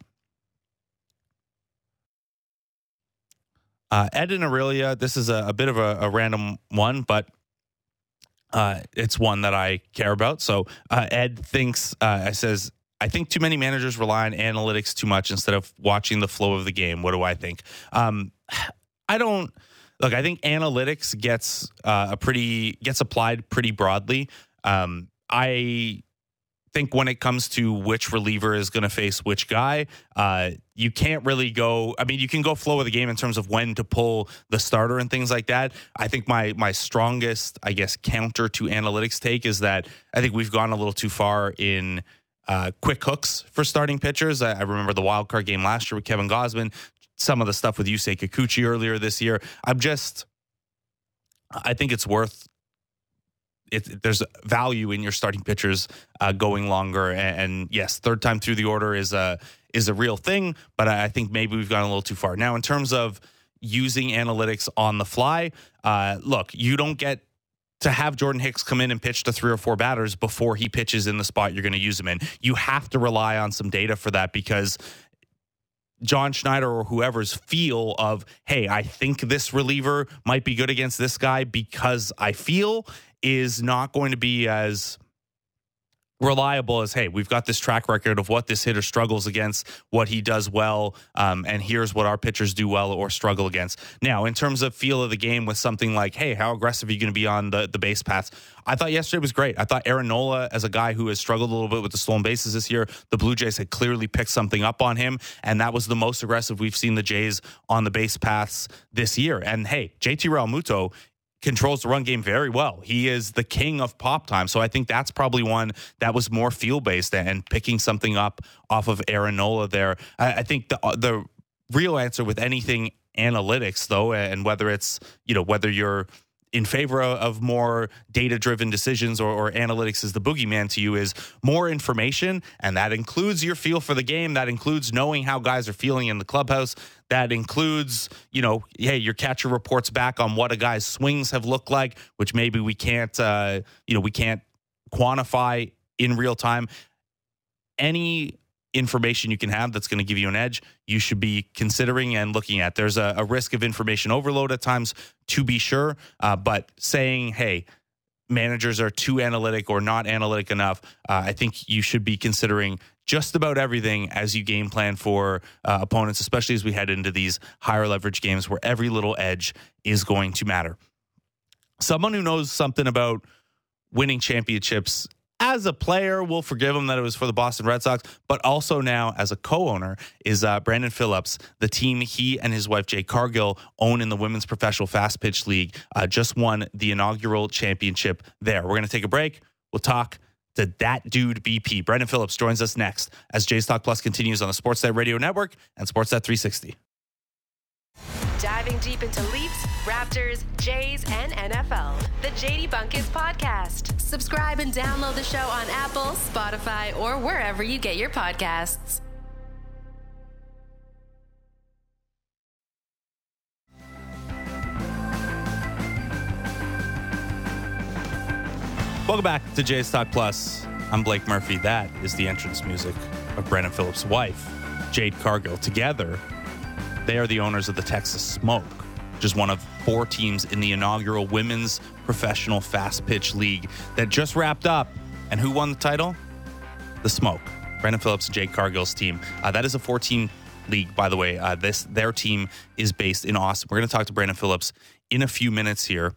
Uh, Ed and Aurelia, this is a, a bit of a, a random one, but uh, it's one that I care about. So uh, Ed thinks, uh, says, I think too many managers rely on analytics too much instead of watching the flow of the game. What do I think? Um, I don't look. I think analytics gets uh, a pretty gets applied pretty broadly. Um, I think when it comes to which reliever is going to face which guy, uh, you can't really go. I mean, you can go flow of the game in terms of when to pull the starter and things like that. I think my my strongest, I guess, counter to analytics take is that I think we've gone a little too far in Uh, quick hooks for starting pitchers. I, I remember the wild card game last year with Kevin Gausman, some of the stuff with Yusei Kikuchi earlier this year. I'm just, I think it's worth it. There's value in your starting pitchers uh, going longer. And, and yes, third time through the order is a, is a real thing, but I, I think maybe we've gone a little too far. Now, in terms of using analytics on the fly, uh, look, you don't get to have Jordan Hicks come in and pitch to three or four batters before he pitches in the spot you're going to use him in. You have to rely on some data for that, because John Schneider or whoever's feel of, hey, I think this reliever might be good against this guy because I feel, is not going to be as reliable as, hey, we've got this track record of what this hitter struggles against, what he does well, um, and here's what our pitchers do well or struggle against. Now, in terms of feel of the game with something like, hey, how aggressive are you going to be on the, the base paths? I thought yesterday was great. I thought Aaron Nola, as a guy who has struggled a little bit with the stolen bases this year, the Blue Jays had clearly picked something up on him, and that was the most aggressive we've seen the Jays on the base paths this year. And hey, J T Realmuto controls the run game very well. He is the king of pop time. So I think that's probably one that was more field-based and picking something up off of Aaron Nola there. I, I think the the real answer with anything analytics, though, and whether it's, you know, whether you're in favor of more data-driven decisions or, or analytics is the boogeyman to you, is more information. And that includes your feel for the game. That includes knowing how guys are feeling in the clubhouse. That includes, you know, hey, your catcher reports back on what a guy's swings have looked like, which maybe we can't, uh, you know, we can't quantify in real time. Any information you can have that's going to give you an edge, you should be considering and looking at. There's a, a risk of information overload at times, to be sure, uh, but saying, hey, managers are too analytic or not analytic enough, uh, I think you should be considering just about everything as you game plan for uh, opponents, especially as we head into these higher leverage games where every little edge is going to matter. Someone who knows something about winning championships as a player, we'll forgive him that it was for the Boston Red Sox, but also now as a co-owner is uh, Brandon Phillips, the team he and his wife Jade Cargill own in the Women's Professional Fast Pitch League, uh, just won the inaugural championship there. We're going to take a break. We'll talk to that dude B P. Brandon Phillips joins us next as Jays Talk Plus continues on the Sportsnet Radio Network and Sportsnet three sixty. Diving deep into Leafs, Raptors, Jays, and N F L. The J D Bunkis Podcast. Subscribe and download the show on Apple, Spotify, or wherever you get your podcasts. Welcome back to Jays Talk Plus. I'm Blake Murphy. That is the entrance music of Brandon Phillips' wife, Jade Cargill. Together, they are the owners of the Texas Smoke, which is one of four teams in the inaugural Women's Professional Fast Pitch League that just wrapped up. And who won the title? The Smoke. Brandon Phillips and Jade Cargill's team. Uh, that is a four-team league, by the way. Uh, this their team is based in Austin. We're going to talk to Brandon Phillips in a few minutes here.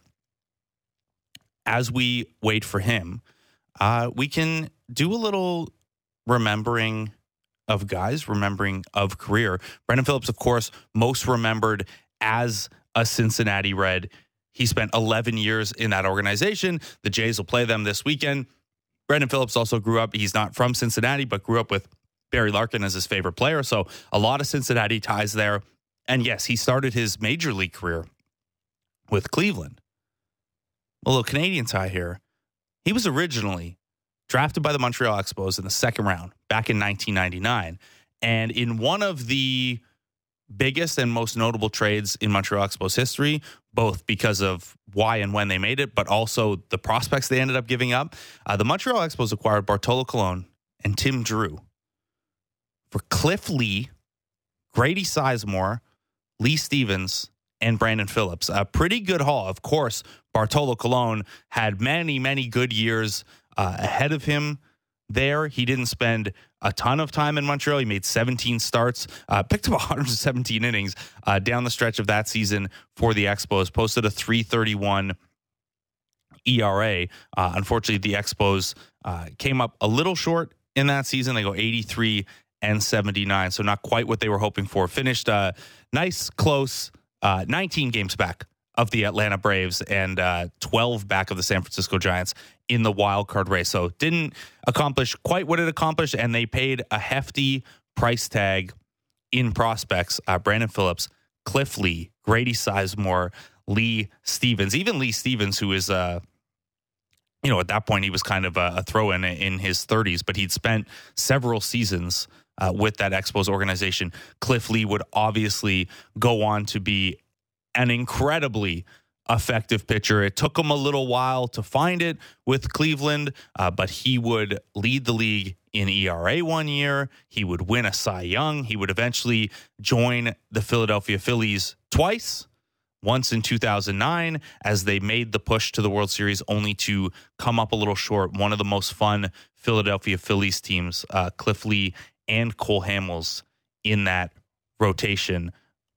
As we wait for him, uh, we can do a little remembering of guys, remembering of career. Brandon Phillips, of course, most remembered as a Cincinnati Red. He spent eleven years in that organization. The Jays will play them this weekend. Brandon Phillips also grew up, he's not from Cincinnati, but grew up with Barry Larkin as his favorite player. So a lot of Cincinnati ties there. And yes, he started his major league career with Cleveland. A little Canadian tie here. He was originally drafted by the Montreal Expos in the second round back in nineteen ninety-nine. And in one of the biggest and most notable trades in Montreal Expos history, both because of why and when they made it, but also the prospects they ended up giving up, uh, the Montreal Expos acquired Bartolo Colon and Tim Drew for Cliff Lee, Grady Sizemore, Lee Stevens, and Brandon Phillips. A pretty good haul. Of course, Bartolo Colon had many, many good years uh, ahead of him there. He didn't spend a ton of time in Montreal. He made seventeen starts, uh, picked up one hundred seventeen innings uh, down the stretch of that season for the Expos, posted a three thirty-one E R A. Uh, unfortunately, the Expos uh, came up a little short in that season. They go eighty-three and seventy-nine, so not quite what they were hoping for. Finished uh, nice, close, uh, nineteen games back of the Atlanta Braves and uh, twelve back of the San Francisco Giants in the wild card race. So didn't accomplish quite what it accomplished, and they paid a hefty price tag in prospects. Uh, Brandon Phillips, Cliff Lee, Grady Sizemore, Lee Stevens, even Lee Stevens, who is, uh, you know, at that point he was kind of a, a throw-in in his thirties, but he'd spent several seasons uh, with that Expos organization. Cliff Lee would obviously go on to be an incredibly effective pitcher. It took him a little while to find it with Cleveland, uh, but he would lead the league in E R A one year. He would win a Cy Young. He would eventually join the Philadelphia Phillies twice. once in two thousand nine as they made the push to the World Series, only to come up a little short. One of the most fun Philadelphia Phillies teams, uh, Cliff Lee and Cole Hamels in that rotation.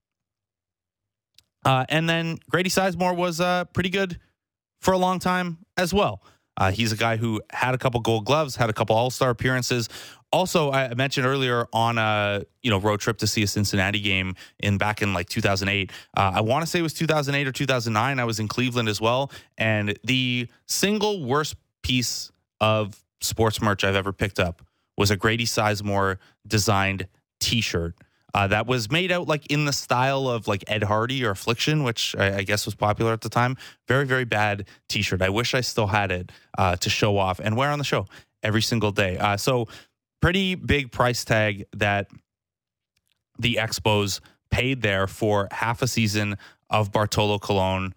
Uh, and then Grady Sizemore was uh, pretty good for a long time as well. Uh, he's a guy who had a couple Gold Gloves, had a couple All-Star appearances. Also, I mentioned earlier on a you know road trip to see a Cincinnati game in back in like two thousand eight. Uh, I want to say it was two thousand eight or two thousand nine. I was in Cleveland as well, and the single worst piece of sports merch I've ever picked up was a Grady Sizemore designed T-shirt. Uh, that was made out like in the style of like Ed Hardy or Affliction, which I, I guess was popular at the time. Very, very bad T-shirt. I wish I still had it uh, to show off and wear on the show every single day. Uh, so pretty big price tag that the Expos paid there for half a season of Bartolo Colon.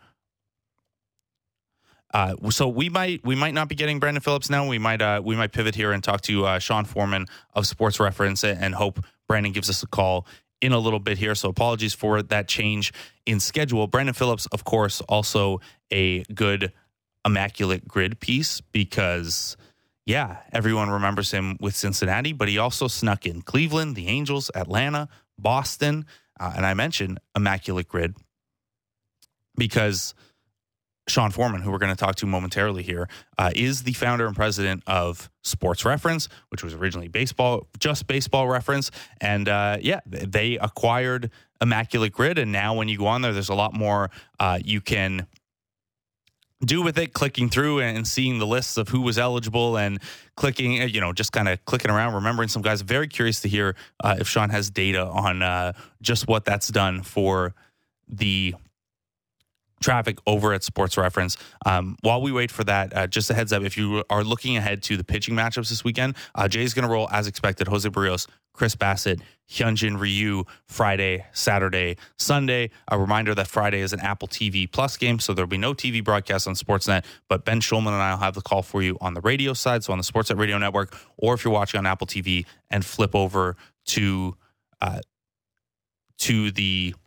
Uh, so we might we might not be getting Brandon Phillips now. We might uh, we might pivot here and talk to uh, Sean Foreman of Sports Reference and hope Brandon gives us a call in a little bit here. So apologies for that change in schedule. Brandon Phillips, of course, also a good immaculate grid piece because, yeah, everyone remembers him with Cincinnati, but he also snuck in Cleveland, the Angels, Atlanta, Boston, uh, and I mentioned immaculate grid because Sean Foreman, who we're going to talk to momentarily here, uh, is the founder and president of Sports Reference, which was originally baseball, just Baseball Reference. And uh, yeah, they acquired Immaculate Grid. And now when you go on there, there's a lot more uh, you can do with it, clicking through and seeing the lists of who was eligible and clicking, you know, just kind of clicking around, remembering some guys. Very curious to hear uh, if Sean has data on uh, just what that's done for the traffic over at Sports Reference. Um, while we wait for that, uh, just a heads up, if you are looking ahead to the pitching matchups this weekend, uh, Jay's going to roll as expected. Jose Barrios, Chris Bassett, Hyunjin Ryu, Friday, Saturday, Sunday. A reminder that Friday is an Apple T V Plus game, so there'll be no T V broadcast on Sportsnet, but Ben Schulman and I will have the call for you on the radio side, so on the Sportsnet Radio Network, or if you're watching on Apple T V and flip over to uh, to the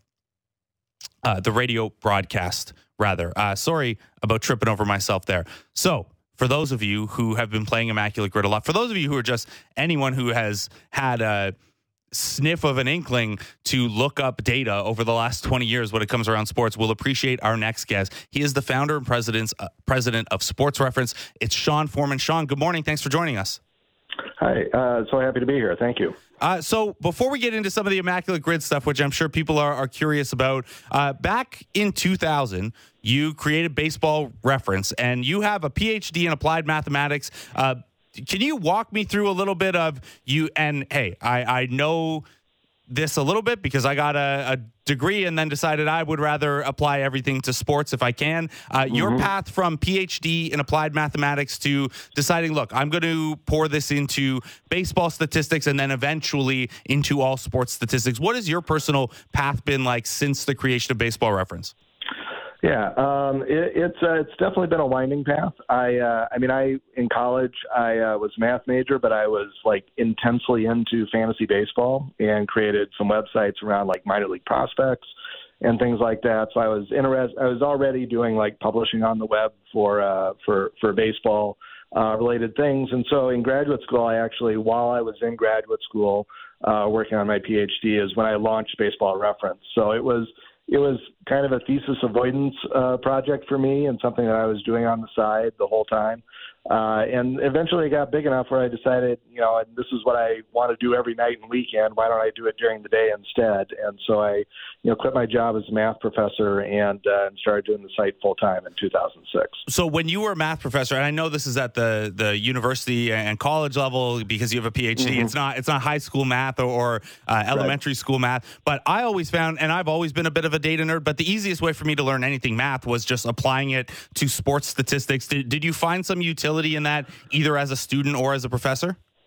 Uh, the radio broadcast, rather. Uh, sorry about tripping over myself there. So, for those of you who have been playing Immaculate Grid a lot, for those of you who are just anyone who has had a sniff of an inkling to look up data over the last twenty years when it comes around sports, will appreciate our next guest. He is the founder and president, uh, president of Sports Reference. It's Sean Foreman. Sean, good morning. Thanks for joining us. Hi. Uh, so happy to be here. Thank you. Uh, so before we get into some of the Immaculate Grid stuff, which I'm sure people are, are curious about, uh, back in two thousand, you created Baseball Reference, and you have a P H D in applied mathematics. Uh, can you walk me through a little bit of you? And hey, I, I know this a little bit because I got a, a degree and then decided I would rather apply everything to sports if I can. Uh, mm-hmm. Your path from P H D in applied mathematics to deciding, look, I'm going to pour this into baseball statistics and then eventually into all sports statistics. What has your personal path been like since the creation of Baseball Reference? Yeah, um, it, it's uh, it's definitely been a winding path. I uh, I mean, I in college I uh, was a math major, but I was like intensely into fantasy baseball and created some websites around like minor league prospects and things like that. So I was interested. I was already doing like publishing on the web for uh, for for baseball uh, related things. And so in graduate school, I actually, while I was in graduate school uh, working on my P H D, is when I launched Baseball Reference. So it was. It was kind of a thesis avoidance uh, project for me and something that I was doing on the side the whole time. Uh, and eventually it got big enough where I decided, you know, this is what I want to do every night and weekend. Why don't I do it during the day instead? And so I, you know, quit my job as a math professor and, uh, and started doing the site full time in two thousand six. So when you were a math professor, and I know this is at the, the university and college level because you have a P H D, mm-hmm. it's not it's not high school math or, or uh, elementary right. school math. But I always found, and I've always been a bit of a data nerd, but the easiest way for me to learn anything math was just applying it to sports statistics. Did, did you find some utility in that either as a student or as a professor?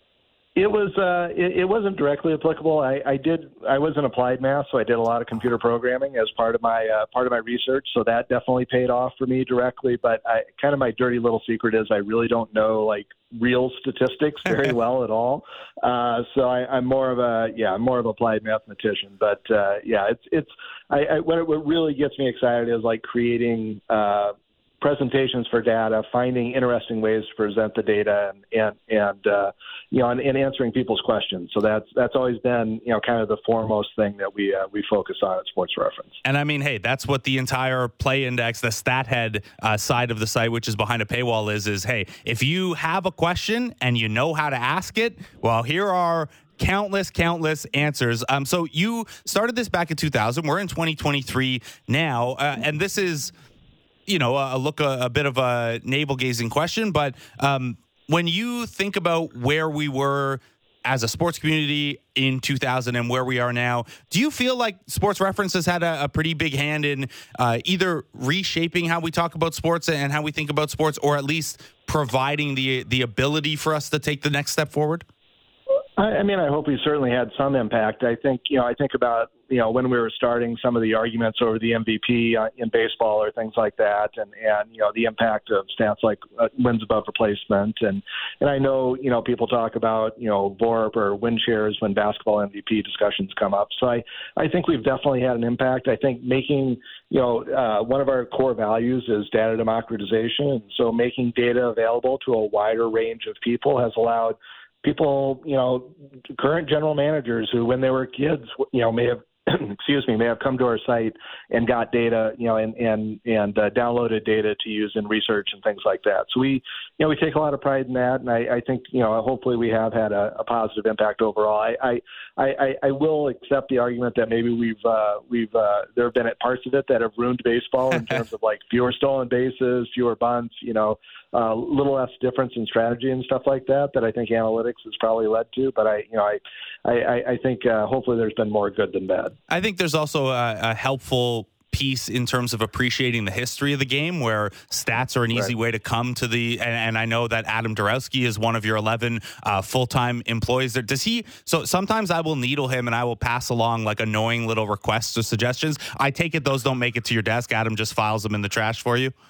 It was. Uh, it, it wasn't directly applicable. I, I did. I was in applied math, so I did a lot of computer programming as part of my uh, part of my research. So that definitely paid off for me directly. But I kind of my dirty little secret is I really don't know like real statistics very well at all. Uh, so I, I'm more of a yeah, I'm more of an applied mathematician. But uh, yeah, it's it's. I, I what, what really gets me excited is like creating. Uh, presentations for data, finding interesting ways to present the data, and and, and uh, you know, and, and answering people's questions. So that's that's always been you know kind of the foremost thing that we uh, we focus on at Sports Reference. And I mean, hey, that's what the entire Play Index, the StatHead uh, side of the site, which is behind a paywall, is is hey, if you have a question and you know how to ask it, well, here are countless, countless answers. Um, so you started this back in two thousand. We're in twenty twenty-three now, uh, and this is. You know, a look a, a bit of a navel-gazing question, but um, when you think about where we were as a sports community in two thousand and where we are now, do you feel like Sports Reference has had a, a pretty big hand in uh, either reshaping how we talk about sports and how we think about sports, or at least providing the the ability for us to take the next step forward? I, I mean, I hope we certainly had some impact. I think, you know, I think about, you know, when we were starting some of the arguments over the M V P uh, in baseball or things like that, and, and you know, the impact of stats like uh, wins above replacement. And, and I know, you know, people talk about, you know, V O R P or win shares when basketball M V P discussions come up. So I, I think we've definitely had an impact. I think making, you know, uh, one of our core values is data democratization. And so making data available to a wider range of people has allowed people, you know, current general managers who, when they were kids, you know, may have, excuse me, may have come to our site and got data, you know, and and and uh, downloaded data to use in research and things like that. So we, you know, we take a lot of pride in that, and I, I think, you know, hopefully we have had a, a positive impact overall. I, I I I will accept the argument that maybe we've uh, we've uh, there have been parts of it that have ruined baseball in terms of like fewer stolen bases, fewer bunts, you know, a uh, little less difference in strategy and stuff like that. That I think analytics has probably led to. But I, you know, I I, I think uh, hopefully there's been more good than bad. I think there's also a, a helpful piece in terms of appreciating the history of the game, where stats are an easy right. way to come to the, and, and I know that Adam Dorowski is one of your eleven uh, full-time employees there. Does he, so sometimes I will needle him and I will pass along like annoying little requests or suggestions. I take it those don't make it to your desk. Adam just files them in the trash for you.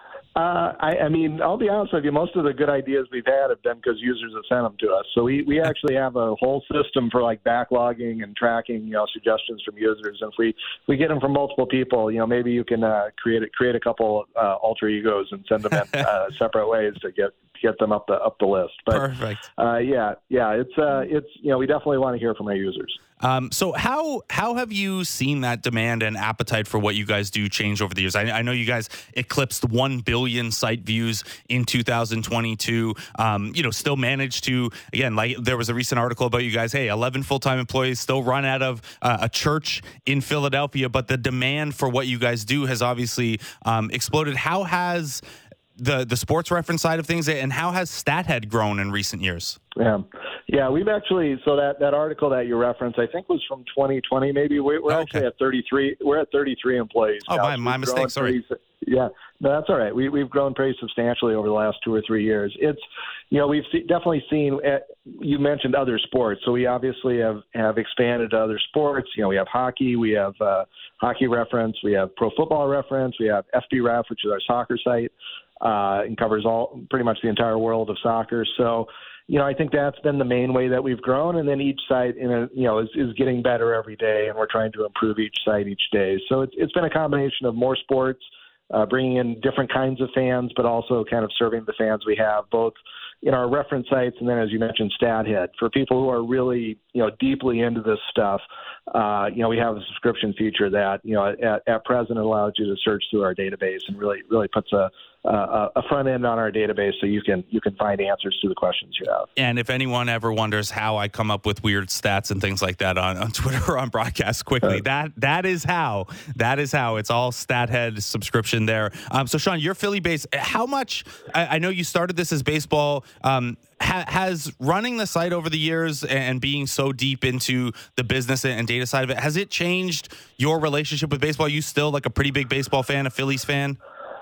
Uh, I, I mean, I'll be honest with you. Most of the good ideas we've had have been because users have sent them to us. So we, we actually have a whole system for like backlogging and tracking, you know, suggestions from users. And if we, if we get them from multiple people, you know, maybe you can uh, create a, create a couple uh, alter egos and send them in uh, separate ways to get get them up the up the list. But, Perfect. Uh, yeah, yeah. It's uh, it's you know, we definitely want to hear from our users. Um, so how how have you seen that demand and appetite for what you guys do change over the years? I, I know you guys eclipsed one billion site views in two thousand twenty-two. Um, you know, still managed to, again, like there was a recent article about you guys, hey, eleven full-time employees, still run out of uh, a church in Philadelphia, but the demand for what you guys do has obviously um, exploded. How has the the Sports Reference side of things, and how has StatHead grown in recent years? Yeah, yeah, we've actually, so that, that article that you referenced, I think was from twenty twenty. Maybe we're, we're oh, okay. actually at thirty-three. We're at thirty-three employees. Oh, now. my, so my mistake. Sorry. Pretty, yeah, no, that's all right. We we've grown pretty substantially over the last two or three years. It's, you know, we've see, definitely seen. Uh, you mentioned other sports, so we obviously have have expanded to other sports. You know, we have hockey, we have uh, Hockey Reference, we have Pro Football Reference, we have F B Ref, which is our soccer site. Uh, and covers all pretty much the entire world of soccer. So, you know, I think that's been the main way that we've grown. And then each site, in a, you know, is, is getting better every day, and we're trying to improve each site each day. So it's it's been a combination of more sports, uh, bringing in different kinds of fans, but also kind of serving the fans we have, both in our reference sites and then, as you mentioned, StatHead. For people who are really, you know, deeply into this stuff, uh, you know, we have a subscription feature that, you know, at, at present allows you to search through our database and really, really puts a Uh, a front end on our database so you can you can find answers to the questions you have. And if anyone ever wonders how I come up with weird stats and things like that on, on Twitter or on Broadcast Quickly, uh, that that is how. That is how. It's all StatHead subscription there. Um, so, Sean, you're Philly-based. How much, I, I know you started this as baseball, um, ha, has running the site over the years and being so deep into the business and data side of it, has it changed your relationship with baseball? Are you still like a pretty big baseball fan, a Phillies fan?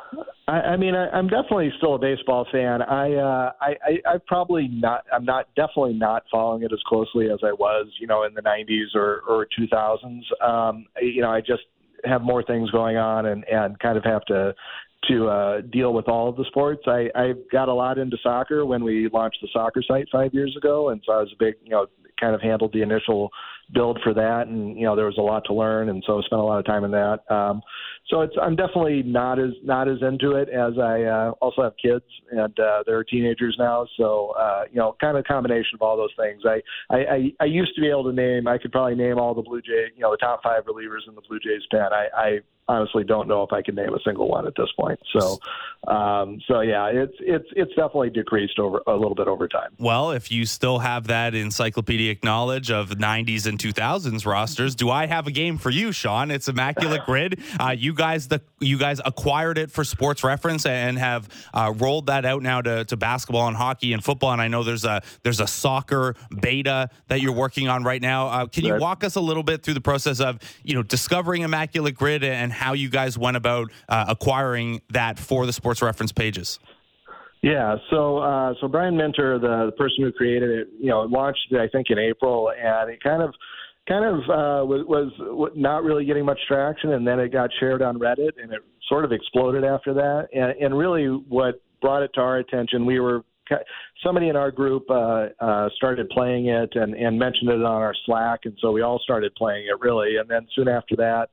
I, I mean, I, I'm definitely still a baseball fan. I, uh, I, I, I probably not. I'm not definitely not following it as closely as I was, you know, in the nineties or, or two thousands. Um, you know, I just have more things going on and, and kind of have to to uh, deal with all of the sports. I, I got a lot into soccer when we launched the soccer site five years ago, and so I was a big, you know, kind of handled the initial build for that, and you know there was a lot to learn, and so I spent a lot of time in that. Um, so it's I'm definitely not as not as into it as I uh, also have kids, and uh, they're teenagers now, so uh, you know kind of a combination of all those things. I, I I I used to be able to name I could probably name all the Blue Jays, you know, the top five relievers in the Blue Jays pen. I, I honestly don't know if I can name a single one at this point. So, um, so yeah, it's it's it's definitely decreased over a little bit over time. Well, if you still have that encyclopedic knowledge of nineties and two thousands rosters, do I have a game for you, Sean? It's Immaculate Grid. Uh, you guys, the you guys acquired it for Sports Reference and have uh, rolled that out now to, to basketball and hockey and football. And I know there's a there's a soccer beta that you're working on right now. Uh, can you Right. walk us a little bit through the process of you know discovering Immaculate Grid and how you guys went about uh, acquiring that for the Sports Reference pages? Yeah, so uh, so Brian Minter, the, the person who created it, you know, launched it I think in April, and it kind of kind of uh, was, was not really getting much traction, and then it got shared on Reddit, and it sort of exploded after that. And, and really, what brought it to our attention, we were somebody in our group uh, uh, started playing it and, and mentioned it on our Slack, and so we all started playing it really. And then soon after that,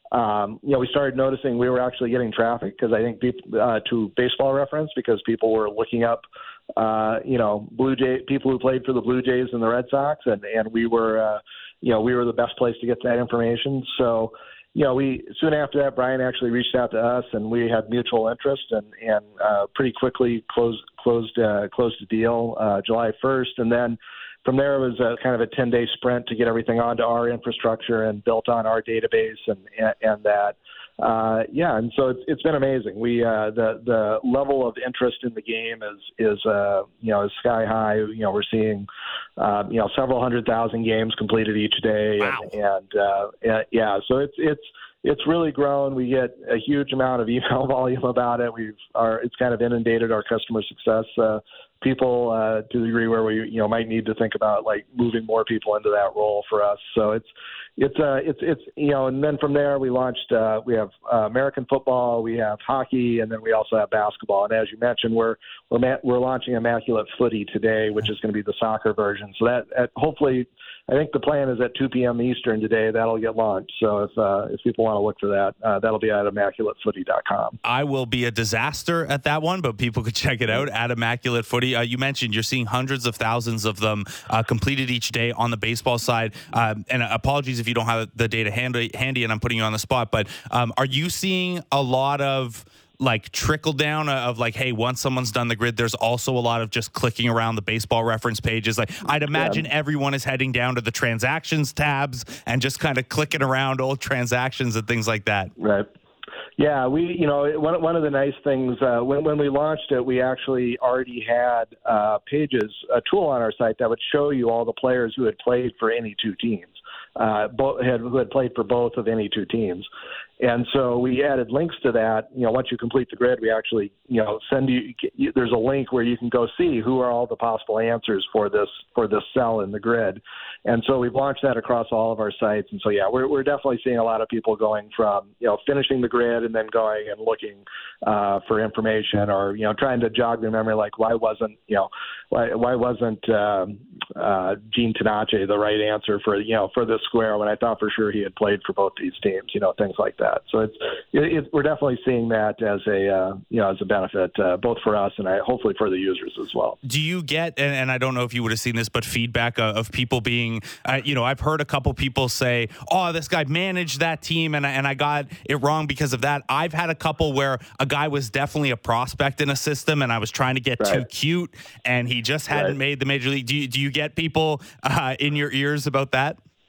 Um, you know, we started noticing we were actually getting traffic because I think people, uh, to Baseball Reference, because people were looking up, uh, you know, Blue Jay people who played for the Blue Jays and the Red Sox, and, and we were, uh, you know, we were the best place to get that information. So, you know, we soon after that, Brian actually reached out to us, and we had mutual interest, and and uh, pretty quickly closed closed uh, closed the deal uh, July first, and then. From there, it was a kind of a ten-day sprint to get everything onto our infrastructure and built on our database and and, and that. Uh, yeah, and so it's it's been amazing. We uh, the the level of interest in the game is is uh, you know is sky high. You know, we're seeing uh, you know several hundred thousand games completed each day, Wow. and, and uh, yeah, so it's it's. It's really grown. We get a huge amount of email volume about it. We've our it's kind of inundated our customer success uh, people uh, to the degree where we you know might need to think about like moving more people into that role for us. So it's it's uh, it's it's you know, and then from there we launched. Uh, we have uh, American football, we have hockey, and then we also have basketball. And as you mentioned, we're we're ma- we're launching Immaculate Footy today, which is going to be the soccer version. So that, that hopefully. I think the plan is at two p.m. Eastern today. That'll get launched. So if uh, if people want to look for that, uh, that'll be at immaculate footy dot com. I will be a disaster at that one, but people could check it out at Immaculate Footy. Uh, you mentioned you're seeing hundreds of thousands of them uh, completed each day on the baseball side. Um, and apologies if you don't have the data handy, handy and I'm putting you on the spot, but um, are you seeing a lot of like trickle down of like, hey, once someone's done the grid, there's also a lot of just clicking around the Baseball Reference pages. Like I'd imagine yeah. everyone is heading down to the transactions tabs and just kind of clicking around old transactions and things like that. Right. Yeah, we, you know, one one of the nice things uh, when when we launched it, we actually already had uh, pages, a tool on our site that would show you all the players who had played for any two teams, uh, both had who had played for both of any two teams. And so we added links to that. You know, once you complete the grid, we actually, you know, send you, you. There's a link where you can go see who are all the possible answers for this for this cell in the grid. And so we've launched that across all of our sites. And so yeah, we're we're definitely seeing a lot of people going from you know finishing the grid and then going and looking uh, for information, or you know trying to jog their memory, like why wasn't you know why why wasn't um, uh, Gene Tenace the right answer for you know for this square when I thought for sure he had played for both these teams, you know things like that. So it's it, it, we're definitely seeing that as a uh, you know as a benefit uh, both for us and I, hopefully for the users as well. Do you get and, and I don't know if you would have seen this, but feedback of, of people being uh, you know I've heard a couple people say, oh, this guy managed that team and I, and I got it wrong because of that. I've had a couple where a guy was definitely a prospect in a system and I was trying to get right. too cute and he just hadn't right. made the major league. Do you, do you get people uh, in your ears about that?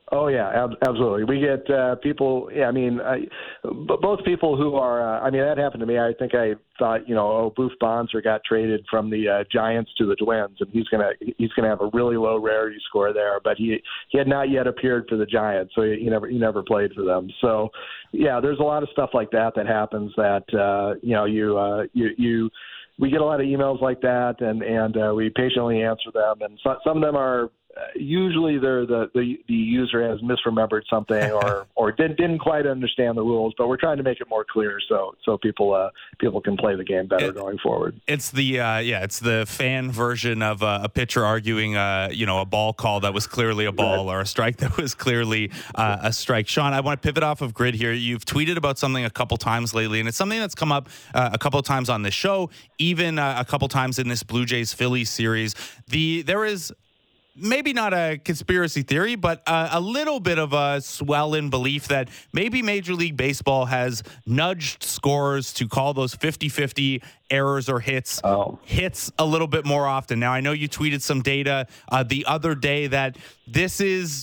Oh yeah, ab- absolutely. We get uh, people. Yeah, I mean, I, b- both people who are. Uh, I mean, that happened to me. I think I thought, you know, oh, Boof Bonser got traded from the uh, Giants to the Twins, and he's gonna he's gonna have a really low rarity score there. But he he had not yet appeared for the Giants, so he, he never he never played for them. So, yeah, there's a lot of stuff like that that happens. That uh, you know, you uh, you you. We get a lot of emails like that, and and uh, we patiently answer them. And so, some of them are. Usually, they're the, the the user has misremembered something or or didn't didn't quite understand the rules, but we're trying to make it more clear so so people uh, people can play the game better it, going forward. It's the uh, yeah, it's the fan version of uh, a pitcher arguing uh, you know a ball call that was clearly a ball right. or a strike that was clearly uh, a strike. Sean, I want to pivot off of grid here. You've tweeted about something a couple times lately, and it's something that's come up uh, a couple of times on this show, even uh, a couple times in this Blue Jays Phillies series. The there is. Maybe not a conspiracy theory, but a, a little bit of a swell in belief that maybe Major League Baseball has nudged scorers to call those fifty-fifty errors or hits oh. hits a little bit more often. Now, I know you tweeted some data uh, the other day that this is...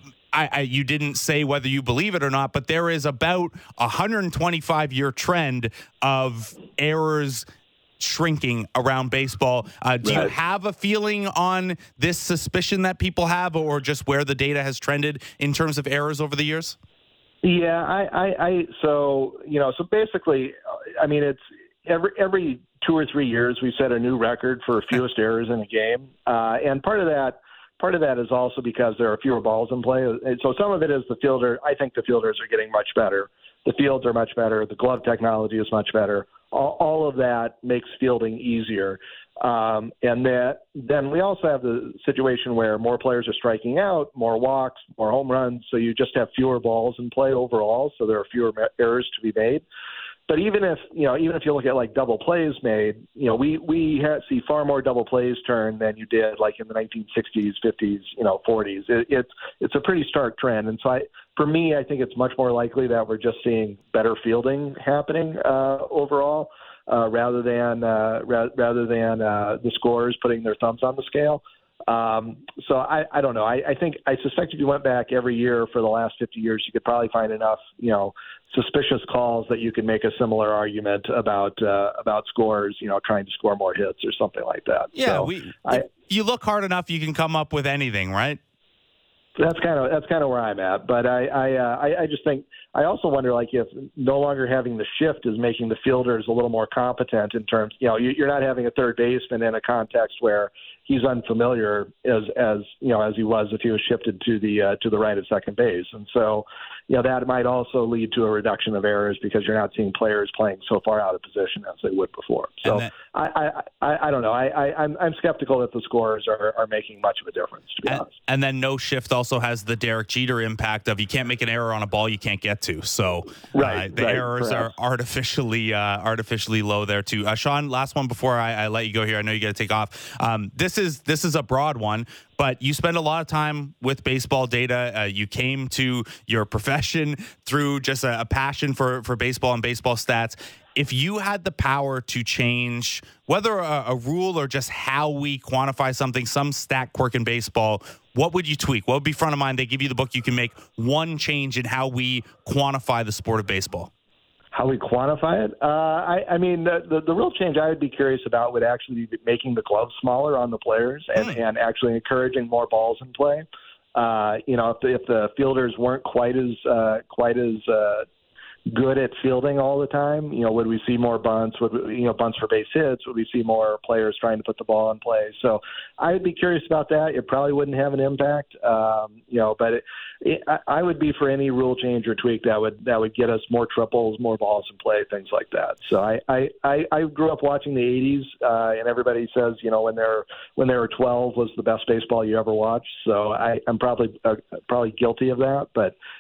I, I, you didn't say whether you believe it or not, but there is about a one hundred twenty-five year trend of errors shrinking around baseball. Uh, do right. you have a feeling on this suspicion that people have, or just where the data has trended in terms of errors over the years? Yeah, I, I, I so you know, so basically, I mean, it's every every two or three years we set a new record for fewest errors in a game, uh, and part of that. Part of that is also because there are fewer balls in play. And so some of it is the fielder. I think the fielders are getting much better. The fields are much better. The glove technology is much better. All, all of that makes fielding easier. Um, and that, then we also have the situation where more players are striking out, more walks, more home runs. So you just have fewer balls in play overall. So there are fewer errors to be made. But even if, you know, even if you look at like double plays made, you know, we, we ha- see far more double plays turned than you did like in the nineteen sixties, fifties, you know, forties. It, it's, it's a pretty stark trend. And so I, for me, I think it's much more likely that we're just seeing better fielding happening uh, overall uh, rather than, uh, ra- rather than uh, the scorers putting their thumbs on the scale. Um, so I, I don't know. I, I think, I suspect if you went back every year for the last fifty years, you could probably find enough, you know, suspicious calls that you could make a similar argument about, uh, about scores, you know, trying to score more hits or something like that. Yeah. So we, I, you look hard enough, you can come up with anything, right? That's kind of, that's kind of where I'm at. But I, I, uh, I, I just think, I also wonder, like, if no longer having the shift is making the fielders a little more competent in terms, you know, you're not having a third baseman in a context where he's unfamiliar as, as you know, as he was if he was shifted to the uh, to the right of second base. And so, you know, that might also lead to a reduction of errors because you're not seeing players playing so far out of position as they would before. So that, I, I, I, I don't know. I, I, I'm, I'm skeptical that the scorers are, are making much of a difference, to be and, honest. And then no shift also has the Derek Jeter impact of you can't make an error on a ball you can't get to. So right, uh, the right, errors perhaps. are artificially uh, artificially low there too. Uh, Sean, last one before I, I let you go here. I know you got to take off. Um, this is this is a broad one, but you spend a lot of time with baseball data. Uh, you came to your profession through just a, a passion for, for baseball and baseball stats. If you had the power to change whether a, a rule or just how we quantify something, some stat quirk in baseball, what would you tweak? What would be front of mind? They give you the book. You can make one change in how we quantify the sport of baseball. How we quantify it? Uh, I, I mean, the, the, the real change I would be curious about would actually be making the gloves smaller on the players and, mm. and actually encouraging more balls in play. Uh, you know, if the, if the fielders weren't quite as uh, quite as uh, good at fielding all the time, you know, would we see more bunts? Would we, you know, bunts for base hits? Would we see more players trying to put the ball in play? So I would be curious about that. It probably wouldn't have an impact, um, you know, but it, it, I, I would be for any rule change or tweak that would that would get us more triples, more balls in play, things like that. So I I, I, I grew up watching the eighties, uh, and everybody says, you know, when they're when they were twelve was the best baseball you ever watched. So I, I'm probably uh, probably guilty of that, but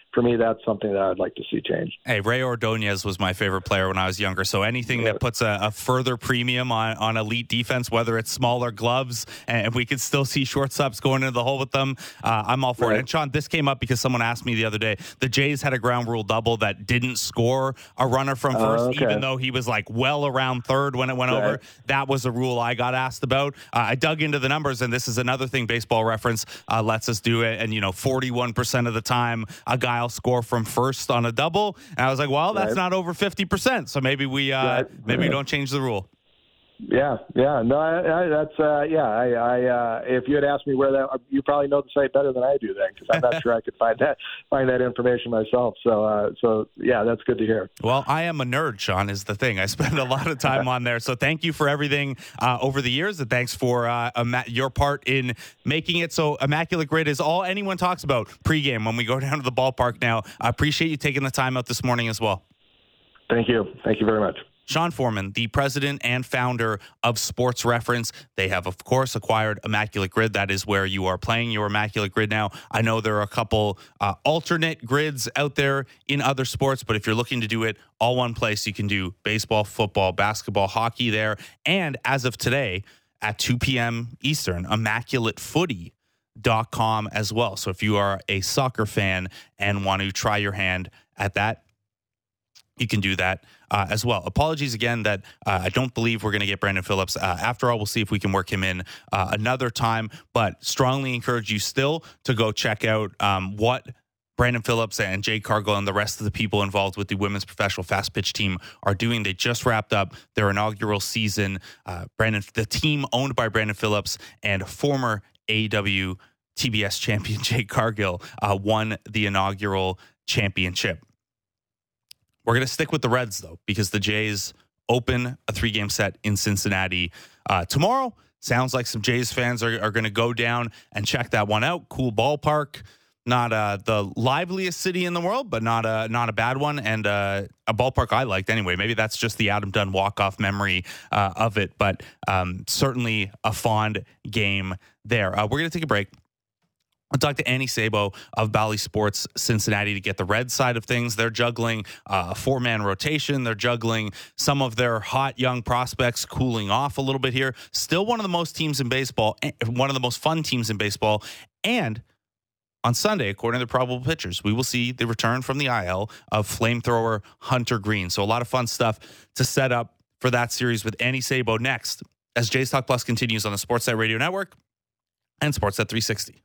for me, that's something that I'd like to see change. Hey, Ray Ordonez was my favorite player when I was younger. So anything yeah. that puts a, a further premium on, on elite defense, whether it's smaller gloves and we could still see shortstops going into the hole with them, uh, I'm all for right. it. And Sean, this came up because someone asked me the other day, the Jays had a ground rule double that didn't score a runner from first, uh, okay. even though he was like well around third when it went right. over. That was a rule I got asked about. Uh, I dug into the numbers, and this is another thing Baseball Reference uh, lets us do it. And, you know, forty-one percent of the time, a guy will score from first on a double. And I was like, well, that's right. not over fifty percent. So maybe we uh, right. maybe we don't change the rule. Yeah, yeah, no, I, I, that's uh, yeah. I, I uh, if you had asked me where that, you probably know the site better than I do, then, because I'm not sure I could find that find that information myself. So, uh, so yeah, that's good to hear. Well, I am a nerd, Sean, is the thing. I spend a lot of time on there. So, thank you for everything uh, over the years, and thanks for uh, ima- your part in making it so Immaculate Grid is all anyone talks about pregame when we go down to the ballpark. Now, I appreciate you taking the time out this morning as well. Thank you. Thank you very much. Sean Foreman, the president and founder of Sports Reference. They have, of course, acquired Immaculate Grid. That is where you are playing your Immaculate Grid now. I know there are a couple uh, alternate grids out there in other sports, but if you're looking to do it all one place, you can do baseball, football, basketball, hockey there. And as of today, at two p.m. Eastern, immaculate footy dot com as well. So if you are a soccer fan and want to try your hand at that, you can do that uh, as well. Apologies again that uh, I don't believe we're going to get Brandon Phillips. Uh, after all, we'll see if we can work him in uh, another time, but strongly encourage you still to go check out um, what Brandon Phillips and Jay Cargill and the rest of the people involved with the women's professional fast pitch team are doing. They just wrapped up their inaugural season. Uh, Brandon, the team owned by Brandon Phillips and former A E W T B S champion Jay Cargill uh, won the inaugural championship. We're going to stick with the Reds, though, because the Jays open a three-game set in Cincinnati uh, tomorrow. Sounds like some Jays fans are, are going to go down and check that one out. Cool ballpark. Not uh, the liveliest city in the world, but not a, not a bad one. And uh, a ballpark I liked anyway. Maybe that's just the Adam Dunn walk-off memory uh, of it, but um, certainly a fond game there. Uh, we're going to take a break. I'll talk to Annie Sabo of Bally Sports Cincinnati to get the Red side of things. They're juggling uh, a four-man rotation. They're juggling some of their hot young prospects cooling off a little bit here. Still one of the most teams in baseball, one of the most fun teams in baseball. And on Sunday, according to the probable pitchers, we will see the return from the I L of flamethrower Hunter Green. So a lot of fun stuff to set up for that series with Annie Sabo next as Jays Talk Plus continues on the Sportsnet Radio Network and Sportsnet three sixty.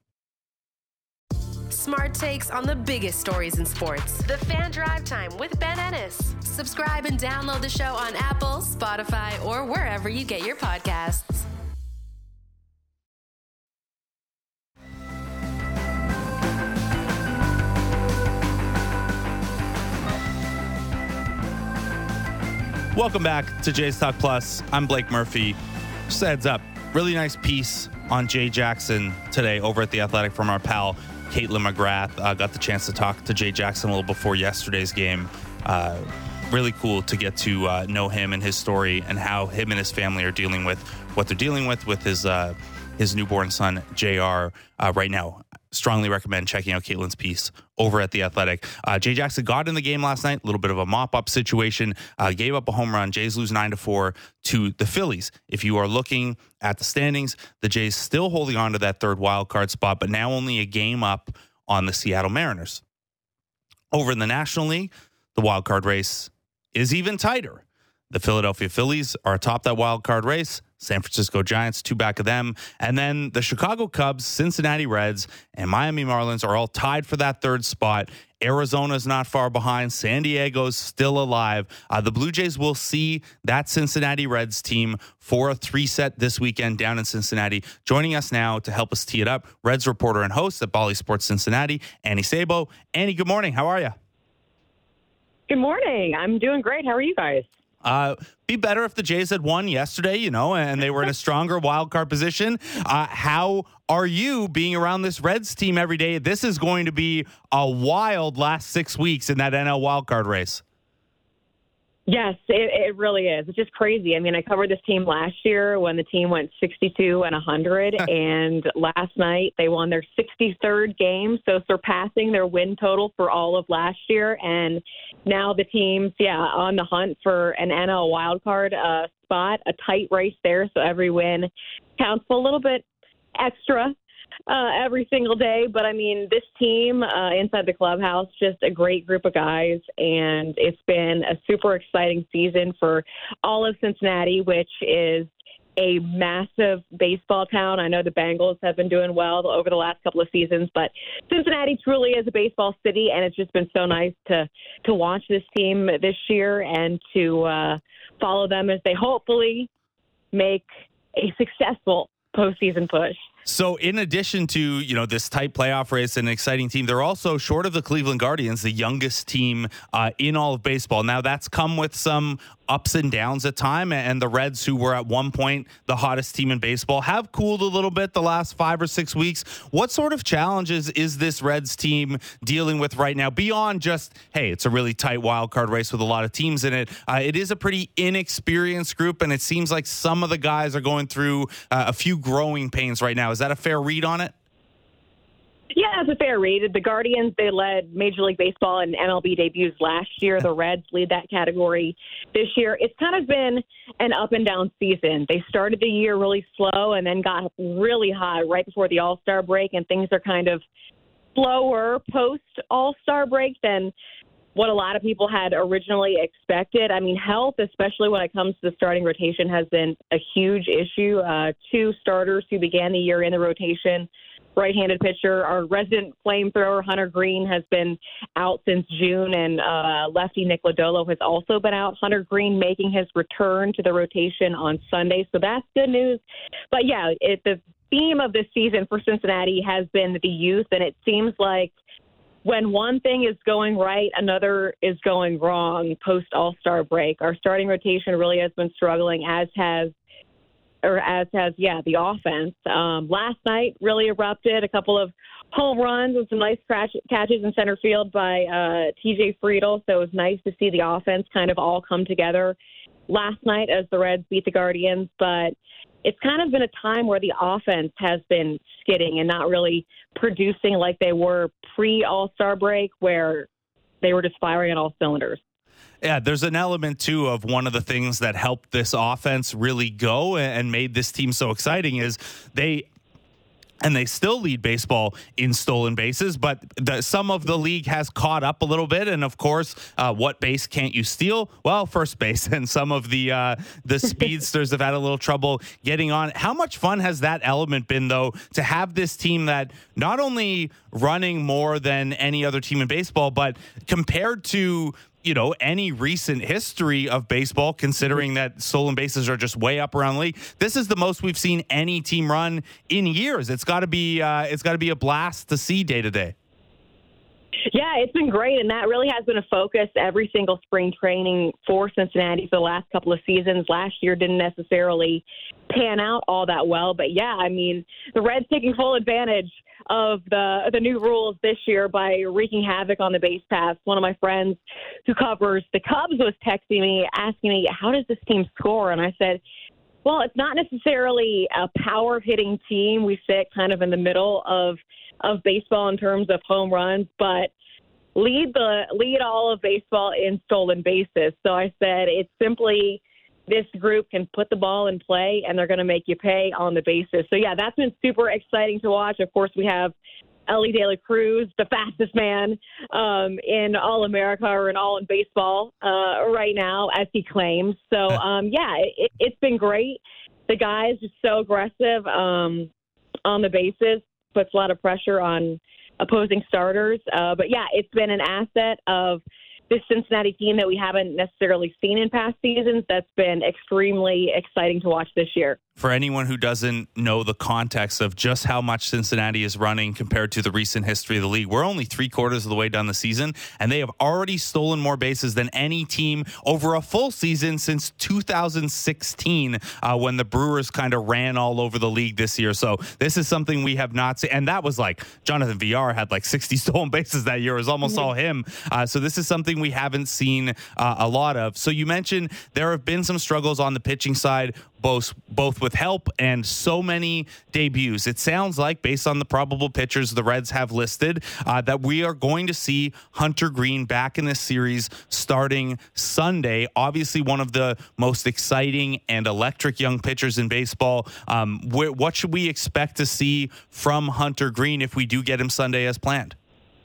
Smart takes on the biggest stories in sports. The Fan Drive Time with Ben Ennis. Subscribe and download the show on Apple, Spotify, or wherever you get your podcasts. Welcome back to Jays Talk Plus. I'm Blake Murphy. Just a heads up, really nice piece on Jay Jackson today over at The Athletic from our pal Caitlin McGrath. Uh, got the chance to talk to Jay Jackson a little before yesterday's game. Uh, really cool to get to uh, know him and his story and how him and his family are dealing with what they're dealing with with his uh, his newborn son, J R, uh, right now. Strongly recommend checking out Caitlin's piece over at The Athletic. Uh, Jay Jackson got in the game last night, a little bit of a mop-up situation, uh, gave up a home run. Jays lose nine to four to the Phillies. If you are looking at the standings, the Jays still holding on to that third wild card spot, but now only a game up on the Seattle Mariners. Over in the National League, the wild card race is even tighter. The Philadelphia Phillies are atop that wild card race. San Francisco Giants, two back of them. And then the Chicago Cubs, Cincinnati Reds, and Miami Marlins are all tied for that third spot. Arizona's not far behind. San Diego's still alive. Uh, the Blue Jays will see that Cincinnati Reds team for a three-set this weekend down in Cincinnati. Joining us now to help us tee it up, Reds reporter and host at Bally Sports Cincinnati, Annie Sabo. Annie, good morning. How are you? Good morning. I'm doing great. How are you guys? Uh, be better if the Jays had won yesterday, you know, and they were in a stronger wild card position. Uh, how are you being around this Reds team every day? This is going to be a wild last six weeks in that N L wild card race. Yes, it, it really is. It's just crazy. I mean, I covered this team last year when the team went sixty-two and one hundred, and last night they won their sixty-third game, so surpassing their win total for all of last year. And now the team's, yeah, on the hunt for an N L wildcard uh, spot, a tight race there, so every win counts a little bit extra uh, every single day. But, I mean, this team uh, inside the clubhouse, just a great group of guys, and it's been a super exciting season for all of Cincinnati, which is a massive baseball town. I know the Bengals have been doing well over the last couple of seasons, but Cincinnati truly is a baseball city, and it's just been so nice to to watch this team this year and to uh, follow them as they hopefully make a successful postseason push. So in addition to, you know, this tight playoff race and an exciting team, they're also, short of the Cleveland Guardians, the youngest team uh, in all of baseball. Now, that's come with some ups and downs at time, and the Reds, who were at one point the hottest team in baseball, have cooled a little bit the last five or six weeks. What sort of challenges is this Reds team dealing with right now, beyond just, hey, it's a really tight wild card race with a lot of teams in it? Uh, it is a pretty inexperienced group, and it seems like some of the guys are going through uh, a few growing pains right now. Is that a fair read on it? Yeah, that's a fair read. The Guardians, they led Major League Baseball and M L B debuts last year. The Reds lead that category this year. It's kind of been an up and down season. They started the year really slow and then got really high right before the All-Star break, and things are kind of slower post-All-Star break than what a lot of people had originally expected. I mean, health, especially when it comes to the starting rotation, has been a huge issue. Uh, two starters who began the year in the rotation, right-handed pitcher, our resident flamethrower, Hunter Green, has been out since June, and uh, lefty Nick Lodolo has also been out. Hunter Green making his return to the rotation on Sunday, so that's good news. But, yeah, it, the theme of this season for Cincinnati has been the youth, and it seems like when one thing is going right, another is going wrong post All-Star break. Our starting rotation really has been struggling, as has, or as has, yeah, the offense. Um, last night really erupted. A couple of home runs and some nice catch, catches in center field by uh, T J Friedel. So it was nice to see the offense kind of all come together last night as the Reds beat the Guardians. But it's kind of been a time where the offense has been skidding and not really producing like they were pre-All-Star break, where they were just firing on all cylinders. Yeah, there's an element, too, of one of the things that helped this offense really go and made this team so exciting is they and they still lead baseball in stolen bases, but the, some of the league has caught up a little bit. And of course, uh, what base can't you steal? Well, first base. And some of the uh, the speedsters have had a little trouble getting on. How much fun has that element been, though, to have this team that not only running more than any other team in baseball, but compared to, you know, any recent history of baseball, considering that stolen bases are just way up around the league, this is the most we've seen any team run in years. It's got to be, uh, it's got to be a blast to see day to day. Yeah, it's been great, and that really has been a focus every single spring training for Cincinnati for the last couple of seasons. Last year didn't necessarily pan out all that well, but yeah, I mean, the Reds taking full advantage of the the new rules this year by wreaking havoc on the base paths. One of my friends who covers the Cubs was texting me, asking me, how does this team score? And I said, well, it's not necessarily a power-hitting team. We sit kind of in the middle of of baseball in terms of home runs, but lead the lead all of baseball in stolen bases. So I said it's simply this group can put the ball in play, and they're going to make you pay on the bases. So, yeah, that's been super exciting to watch. Of course, we have Elly De La Cruz, the fastest man um, in all America or in all in baseball uh, right now, as he claims. So, um, yeah, it, it's been great. The guy is just so aggressive um, on the bases, puts a lot of pressure on opposing starters. Uh, but, yeah, it's been an asset of this Cincinnati team that we haven't necessarily seen in past seasons. That's been extremely exciting to watch this year. for anyone who doesn't know the context of just how much Cincinnati is running compared to the recent history of the league, we're only three quarters of the way down the season, and they have already stolen more bases than any team over a full season since two thousand sixteen, uh, when the Brewers kind of ran all over the league this year. So this is something we have not seen. And that was like Jonathan Villar had like sixty stolen bases that year. It was almost all him. Uh, so this is something we haven't seen uh, a lot of. So you mentioned there have been some struggles on the pitching side, both both with help and so many debuts. It sounds like, based on the probable pitchers the Reds have listed, uh, that we are going to see Hunter Greene back in this series starting Sunday. Obviously, one of the most exciting and electric young pitchers in baseball. Um, wh- what should we expect to see from Hunter Greene if we do get him Sunday as planned?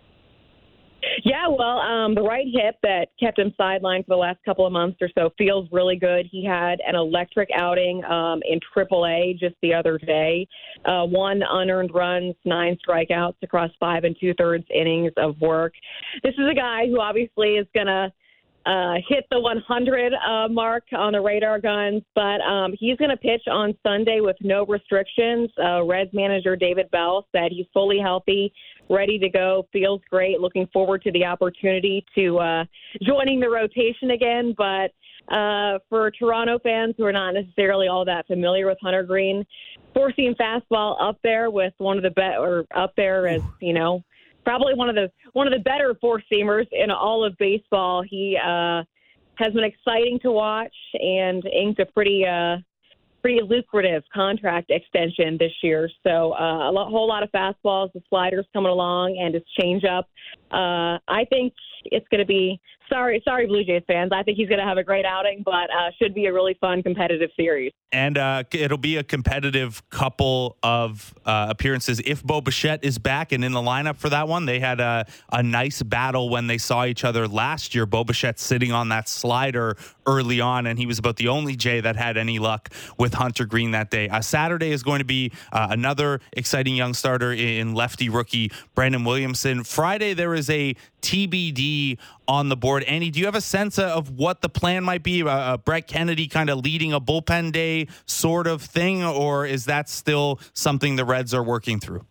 Yeah, well, um, the right hip that kept him sidelined for the last couple of months or so feels really good. He had an electric outing um, in triple A just the other day. Uh, one unearned runs, nine strikeouts across five and two-thirds innings of work. This is a guy who obviously is going to uh, hit the one hundred uh, mark on the radar guns, but um, he's going to pitch on Sunday with no restrictions. Uh, Reds manager David Bell said he's fully healthy, ready to go, feels great, looking forward to the opportunity to uh, joining the rotation again. But uh, for Toronto fans who are not necessarily all that familiar with Hunter Greene, four-seam fastball up there with one of the be- or up there as, you know, probably one of the one of the better four-seamers in all of baseball. He uh, has been exciting to watch and inked a pretty uh, pretty lucrative contract extension this year. So uh, a lo- whole lot of fastballs, the sliders coming along, and his changeup. Uh, I think it's going to be sorry, sorry, Blue Jays fans. I think he's going to have a great outing, but uh, should be a really fun, competitive series. And uh, it'll be a competitive couple of uh, appearances if Bo Bichette is back and in the lineup for that one. They had a, a nice battle when they saw each other last year. Bo Bichette sitting on that slider early on, and he was about the only Jay that had any luck with Hunter Greene that day. Uh, Saturday is going to be uh, another exciting young starter in lefty rookie Brandon Williamson. Friday, there is a T B D on the board. Andy, do you have a sense of what the plan might be? Uh, uh, Brett Kennedy kind of leading a bullpen day sort of thing, or is that still something the Reds are working through?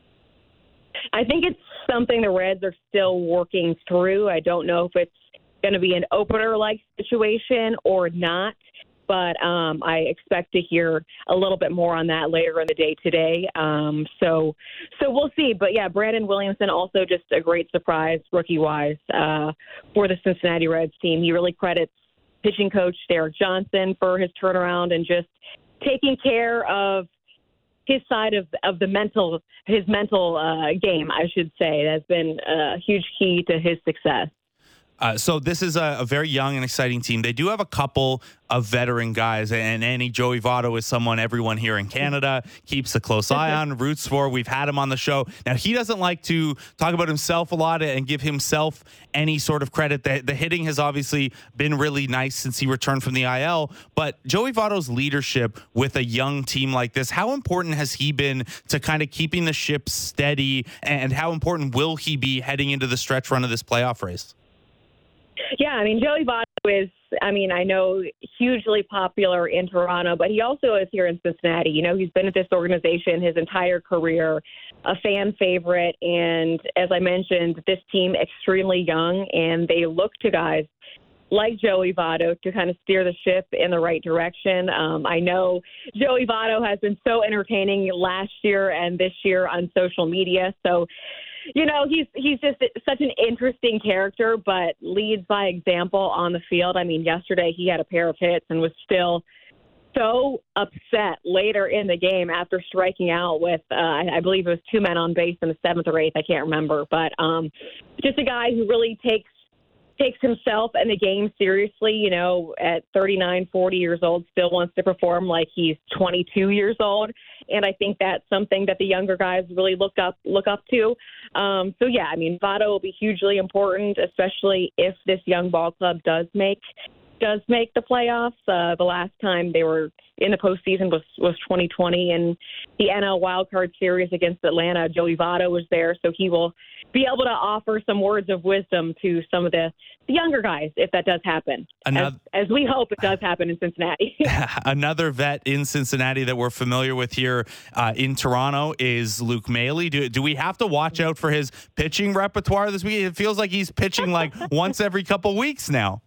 I think it's something the Reds are still working through. I don't know if it's going to be an opener-like situation or not, but um, I expect to hear a little bit more on that later in the day today. Um, so so we'll see. But, yeah, Brandon Williamson also just a great surprise rookie-wise uh, for the Cincinnati Reds team. He really credits pitching coach Derek Johnson for his turnaround and just taking care of his side of of the mental, his mental uh, game, I should say. That's been a huge key to his success. Uh, so this is a, a very young and exciting team. They do have a couple of veteran guys, and Annie Joey Votto is someone everyone here in Canada keeps a close eye on, roots for. We've had him on the show. Now, he doesn't like to talk about himself a lot and give himself any sort of credit. The, the hitting has obviously been really nice since he returned from the I L, but Joey Votto's leadership with a young team like this, how important has he been to kind of keeping the ship steady, and how important will he be heading into the stretch run of this playoff race? Yeah, I mean, Joey Votto is, I mean, I know hugely popular in Toronto, but he also is here in Cincinnati. You know, he's been at this organization his entire career, a fan favorite. And as I mentioned, this team extremely young, and they look to guys like Joey Votto to kind of steer the ship in the right direction. Um, I know Joey Votto has been so entertaining last year and this year on social media. So, you know, he's he's just such an interesting character, but leads by example on the field. I mean, yesterday he had a pair of hits and was still so upset later in the game after striking out with, uh, I believe it was two men on base in the seventh or eighth. I can't remember. But um, just a guy who really takes takes himself and the game seriously, you know, at thirty-nine, forty years old, still wants to perform like he's twenty-two years old. And I think that's something that the younger guys really look up, look up to. Um, so, yeah, I mean, Votto will be hugely important, especially if this young ball club does make does make the playoffs. Uh, the last time they were in the postseason was, was twenty twenty, and the N L wildcard series against Atlanta, Joey Votto was there, so he will be able to offer some words of wisdom to some of the, the younger guys if that does happen, Another, as, as we hope it does happen in Cincinnati. Another vet in Cincinnati that we're familiar with here uh, in Toronto is Luke Maile. Do, do we have to watch out for his pitching repertoire this week? It feels like he's pitching like once every couple weeks now.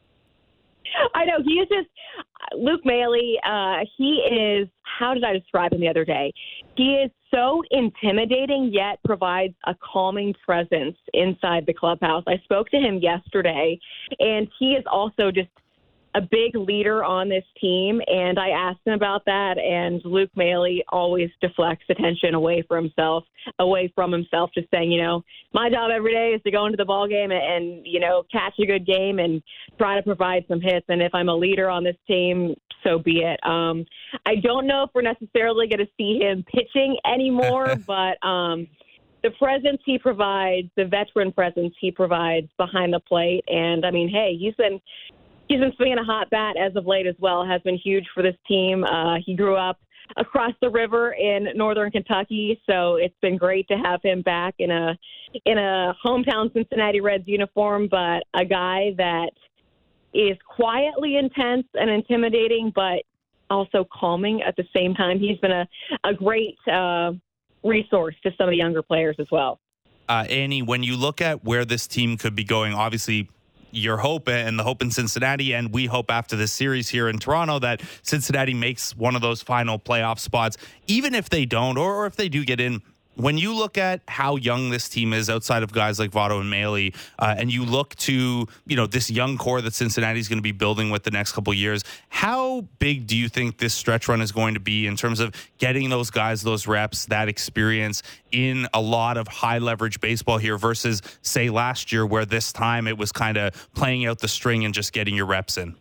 I know. He is just Luke Maile. Uh, he is, how did I describe him the other day? He is so intimidating, yet provides a calming presence inside the clubhouse. I spoke to him yesterday, and he is also just a big leader on this team. And I asked him about that, and Luke Maile always deflects attention away from himself, away from himself, just saying, you know, my job every day is to go into the ball game and, and, you know, catch a good game and try to provide some hits. And if I'm a leader on this team, so be it. Um, I don't know if we're necessarily going to see him pitching anymore, but um, the presence he provides, the veteran presence he provides behind the plate. And I mean, hey, he's been, He's been swinging a hot bat as of late as well, has been huge for this team. Uh, he grew up across the river in northern Kentucky, so it's been great to have him back in a in a hometown Cincinnati Reds uniform, but a guy that is quietly intense and intimidating, but also calming at the same time. He's been a, a great uh, resource to some of the younger players as well. Uh, Annie, when you look at where this team could be going, obviously your hope and the hope in Cincinnati, and we hope after this series here in Toronto that Cincinnati makes one of those final playoff spots. Even if they don't, or, or if they do get in, when you look at how young this team is outside of guys like Votto and Maile, uh, and you look to, you know, this young core that Cincinnati is going to be building with the next couple of years, how big do you think this stretch run is going to be in terms of getting those guys, those reps, that experience in a lot of high leverage baseball here versus, say, last year where this time it was kind of playing out the string and just getting your reps in?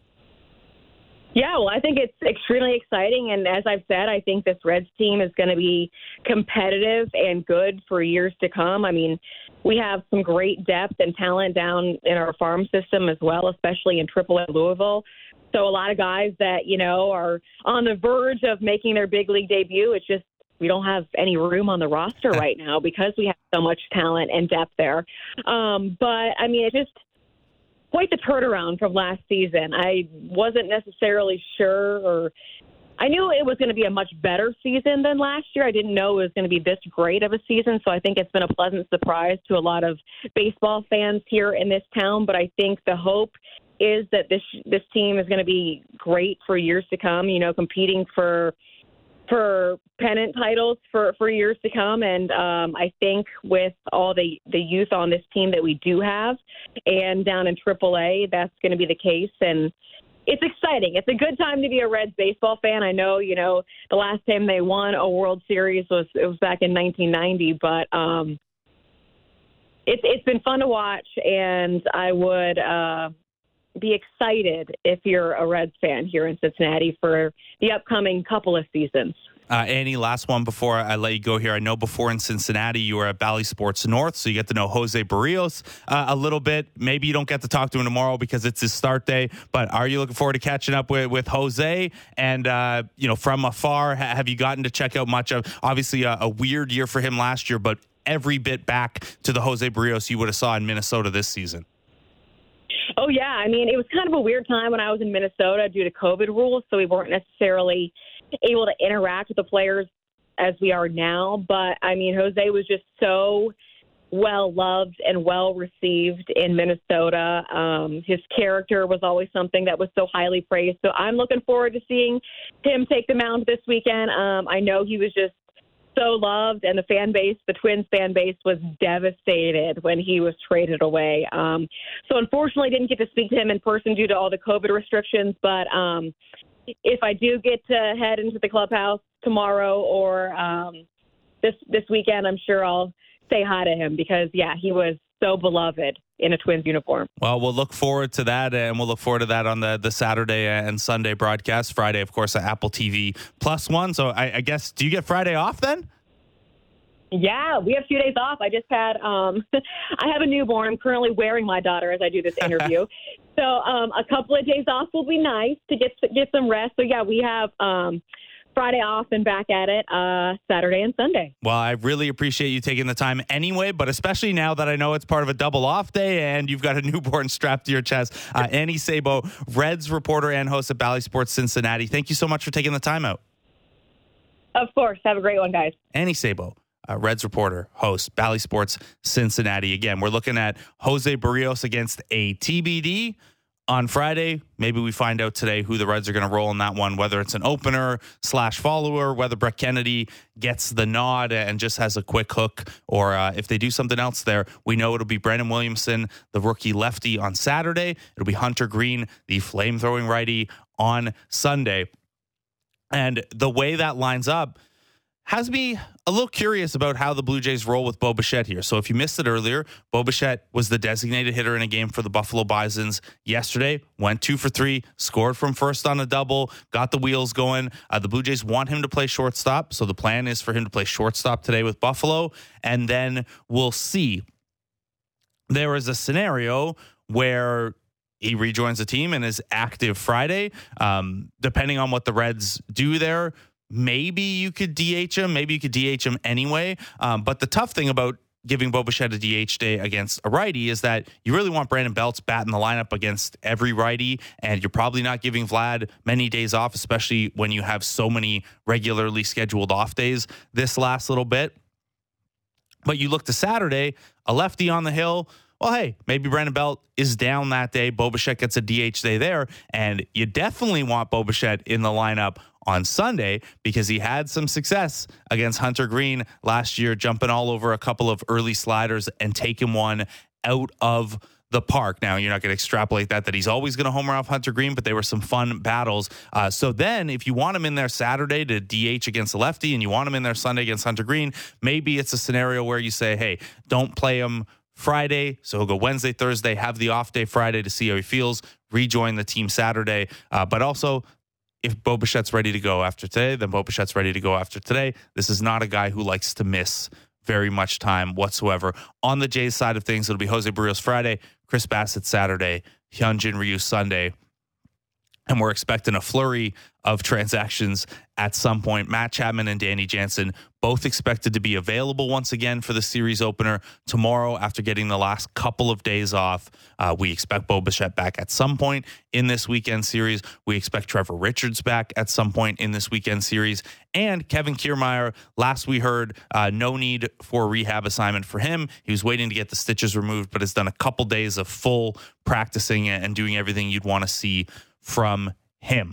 Yeah, well, I think it's extremely exciting. And as I've said, I think this Reds team is going to be competitive and good for years to come. I mean, we have some great depth and talent down in our farm system as well, especially in triple A Louisville. So a lot of guys that, you know, are on the verge of making their big league debut. It's just we don't have any room on the roster right now because we have so much talent and depth there. Um, but, I mean, it just – quite the turnaround from last season. I wasn't necessarily sure, or I knew it was going to be a much better season than last year. I didn't know it was going to be this great of a season, so I think it's been a pleasant surprise to a lot of baseball fans here in this town. But I think the hope is that this this team is going to be great for years to come, you know, competing for for pennant titles for, for years to come. And um, I think with all the, the youth on this team that we do have and down in triple A, that's going to be the case. And it's exciting. It's a good time to be a Reds baseball fan. I know, you know, the last time they won a World Series was, it was back in nineteen ninety, but um, it's, it's been fun to watch. And I would uh, be excited if you're a Reds fan here in Cincinnati for the upcoming couple of seasons. Uh, Annie, last one before I let you go here. I know before in Cincinnati you were at Bally Sports North, so you get to know Jose Barrios uh, a little bit. Maybe you don't get to talk to him tomorrow because it's his start day, but are you looking forward to catching up with, with Jose? And, uh, you know, from afar, ha- have you gotten to check out much of, obviously a, a weird year for him last year, but every bit back to the Jose Barrios you would have saw in Minnesota this season? Oh, yeah. I mean, it was kind of a weird time when I was in Minnesota due to COVID rules, so we weren't necessarily able to interact with the players as we are now. But, I mean, Jose was just so well-loved and well-received in Minnesota. Um, his character was always something that was so highly praised. So I'm looking forward to seeing him take the mound this weekend. Um, I know he was just so loved, and the fan base, the Twins fan base, was devastated when he was traded away. Um, so unfortunately, didn't get to speak to him in person due to all the COVID restrictions. But um, if I do get to head into the clubhouse tomorrow or um, this this weekend, I'm sure I'll say hi to him because, yeah, he was so beloved in a Twins uniform. Well, we'll look forward to that, and we'll look forward to that on the, the Saturday and Sunday broadcast. Friday, of course, at Apple T V Plus One. So I, I guess, do you get Friday off then? Yeah, we have two days off. I just had, um, I have a newborn. I'm currently wearing my daughter as I do this interview. so um, a couple of days off will be nice to get get some rest. So, yeah, we have um, Friday off and back at it uh, Saturday and Sunday. Well, I really appreciate you taking the time anyway, but especially now that I know it's part of a double off day and you've got a newborn strapped to your chest. Uh, Annie Sabo, Reds reporter and host at Bally Sports Cincinnati. Thank you so much for taking the time out. Of course. Have a great one, guys. Annie Sabo. Uh, Reds reporter, host, Bally Sports Cincinnati. Again, we're looking at Jose Barrios against a T B D on Friday. Maybe we find out today who the Reds are going to roll in that one, whether it's an opener slash follower, whether Brett Kennedy gets the nod and just has a quick hook, or uh, if they do something else there. We know it'll be Brandon Williamson, the rookie lefty, on Saturday. It'll be Hunter Green, the flame-throwing righty, on Sunday. And the way that lines up has me a little curious about how the Blue Jays roll with Bo Bichette here. So if you missed it earlier, Bo Bichette was the designated hitter in a game for the Buffalo Bisons yesterday, went two for three, scored from first on a double, got the wheels going. Uh, the Blue Jays want him to play shortstop, so the plan is for him to play shortstop today with Buffalo, and then we'll see. There is a scenario where he rejoins the team and is active Friday. Um, depending on what the Reds do there, maybe you could D H him. Maybe you could D H him anyway. Um, but the tough thing about giving Bo Bichette a D H day against a righty is that you really want Brandon Belt's bat in the lineup against every righty, and you're probably not giving Vlad many days off, especially when you have so many regularly scheduled off days this last little bit. But you look to Saturday, a lefty on the hill. Well, hey, maybe Brandon Belt is down that day. Bo Bichette gets a D H day there, and you definitely want Bo Bichette in the lineup on Sunday because he had some success against Hunter Green last year, jumping all over a couple of early sliders and taking one out of the park. Now, you're not going to extrapolate that, that he's always going to homer off Hunter Green, but they were some fun battles. Uh, so then if you want him in there Saturday to D H against the lefty and you want him in there Sunday against Hunter Green, maybe it's a scenario where you say, hey, don't play him Friday, so he'll go Wednesday, Thursday, have the off day Friday to see how he feels, rejoin the team Saturday. Uh, but also, if Bo Bichette's ready to go after today, then Bo Bichette's ready to go after today. This is not a guy who likes to miss very much time whatsoever. On the Jays side of things, it'll be Jose Barrios Friday, Chris Bassett Saturday, Hyunjin Ryu Sunday. And we're expecting a flurry of transactions at some point. Matt Chapman and Danny Jansen both expected to be available once again for the series opener tomorrow after getting the last couple of days off. Uh, we expect Bo Bichette back at some point in this weekend series. We expect Trevor Richards back at some point in this weekend series. And Kevin Kiermaier, last we heard, uh, no need for a rehab assignment for him. He was waiting to get the stitches removed, but has done a couple days of full practicing and doing everything you'd want to see from him.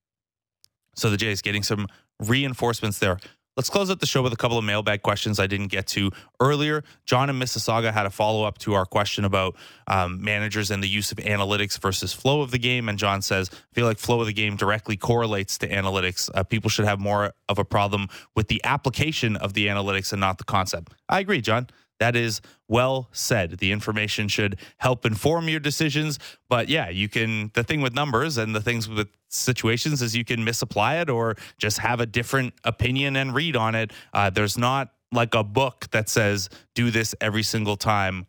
So the Jays getting some reinforcements there. Let's close out the show with a couple of mailbag questions I didn't get to earlier. John in Mississauga had a follow-up to our question about um, managers and the use of analytics versus flow of the game. And John says, I feel like flow of the game directly correlates to analytics. Uh, people should have more of a problem with the application of the analytics and not the concept. I agree, John. That is well said. The information should help inform your decisions. But yeah, you can, the thing with numbers and the things with situations is you can misapply it or just have a different opinion and read on it. Uh, there's not like a book that says do this every single time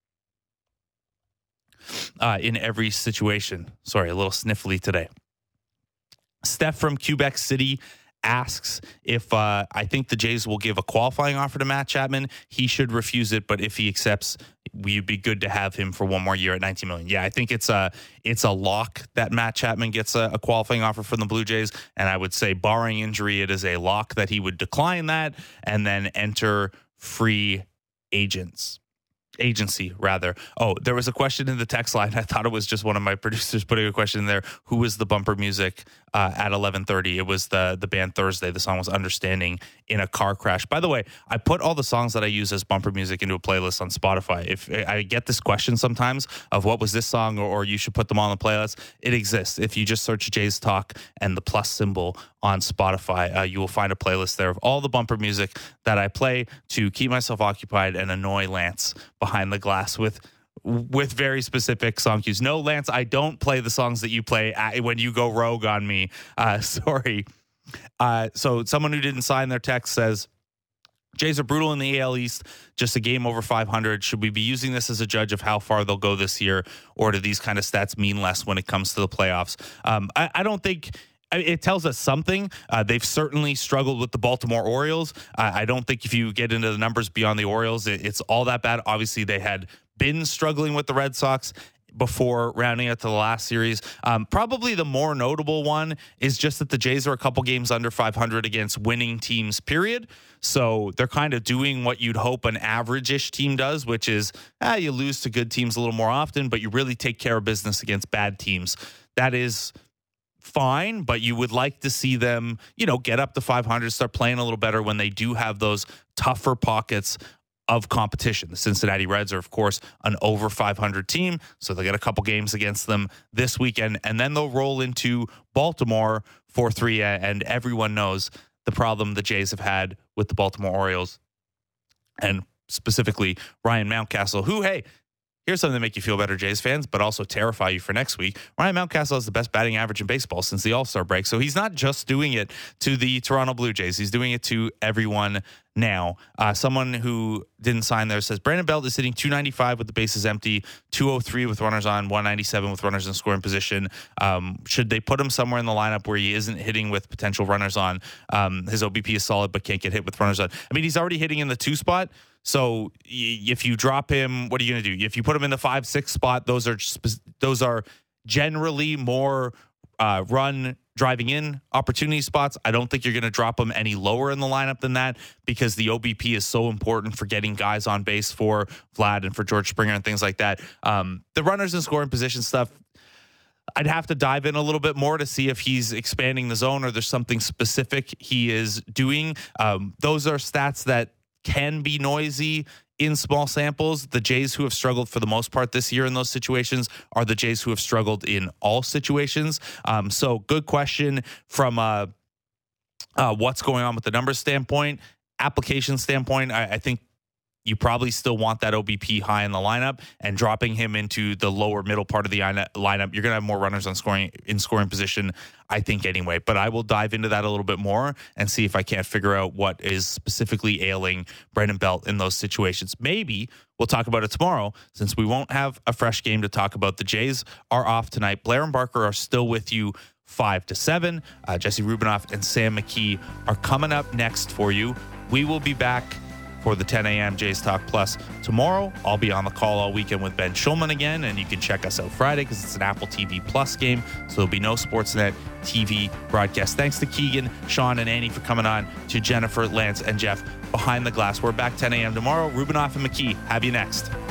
uh, in every situation. Sorry, a little sniffly today. Steph from Quebec City asks if uh, I think the Jays will give a qualifying offer to Matt Chapman. He should refuse it, but if he accepts, we'd be good to have him for one more year at nineteen million dollars. Yeah, I think it's a it's a lock that Matt Chapman gets a, a qualifying offer from the Blue Jays, and I would say, barring injury, it is a lock that he would decline that and then enter free agents. agency rather. Oh, there was a question in the text line. I thought it was just one of my producers putting a question in there. Who was the bumper music uh, at eleven thirty? It was the the band Thursday. The song was Understanding in a Car Crash. By the way, I put all the songs that I use as bumper music into a playlist on Spotify. If I get this question sometimes of what was this song, or, or you should put them on the playlist, it exists. If you just search Jays Talk and the plus symbol on Spotify, uh, you will find a playlist there of all the bumper music that I play to keep myself occupied and annoy Lance behind the glass with with very specific song cues. No, Lance, I don't play the songs that you play at, when you go rogue on me. Uh, sorry. Uh, so someone who didn't sign their text says, Jays are brutal in the A L East, just a game over five hundred. Should we be using this as a judge of how far they'll go this year, or do these kind of stats mean less when it comes to the playoffs? Um, I, I don't think it tells us something. Uh, they've certainly struggled with the Baltimore Orioles. Uh, I don't think if you get into the numbers beyond the Orioles, it, it's all that bad. Obviously, they had been struggling with the Red Sox before rounding out to the last series. Um, probably the more notable one is just that the Jays are a couple games under five hundred against winning teams, period. So they're kind of doing what you'd hope an average-ish team does, which is ah, you lose to good teams a little more often, but you really take care of business against bad teams. That is fine, but you would like to see them, you know, get up to five hundred, start playing a little better when they do have those tougher pockets of competition. The Cincinnati Reds are, of course, an over five hundred team, so they'll get a couple games against them this weekend, and then they'll roll into Baltimore for three, and everyone knows the problem the Jays have had with the Baltimore Orioles, and specifically Ryan Mountcastle, who, hey, here's something to make you feel better, Jays fans, but also terrify you for next week. Ryan Mountcastle has the best batting average in baseball since the All-Star break, so he's not just doing it to the Toronto Blue Jays. He's doing it to everyone now. Uh, someone who didn't sign there says, Brandon Belt is hitting two ninety-five with the bases empty, two oh three with runners on, one ninety-seven with runners in scoring position. Um, should they put him somewhere in the lineup where he isn't hitting with potential runners on? Um, his O B P is solid, but can't get hit with runners on. I mean, he's already hitting in the two spot. So if you drop him, what are you going to do? If you put him in the five, six spot, those are those are generally more uh, run driving in opportunity spots. I don't think you're going to drop him any lower in the lineup than that because the O B P is so important for getting guys on base for Vlad and for George Springer and things like that. Um, the runners in scoring position stuff, I'd have to dive in a little bit more to see if he's expanding the zone or there's something specific he is doing. Um, those are stats that can be noisy in small samples. The Jays who have struggled for the most part this year in those situations are the Jays who have struggled in all situations. Um, so good question from uh, uh, what's going on with the numbers standpoint. Application standpoint, I, I think you probably still want that O B P high in the lineup, and dropping him into the lower middle part of the lineup, you're going to have more runners on scoring in scoring position, I think, anyway. But I will dive into that a little bit more and see if I can't figure out what is specifically ailing Brandon Belt in those situations. Maybe we'll talk about it tomorrow, since we won't have a fresh game to talk about. The Jays are off tonight. Blair and Barker are still with you five to seven. Uh, Jesse Rubinoff and Sam McKee are coming up next for you. We will be back for the ten a.m. Jays Talk Plus tomorrow. I'll be on the call all weekend with Ben Schulman again, and you can check us out Friday because it's an Apple T V Plus game, so there'll be no Sportsnet T V broadcast. Thanks to Keegan, Sean, and Annie for coming on, to Jennifer, Lance, and Jeff behind the glass. We're back ten a.m. tomorrow. Rubinoff and McKee, have you next.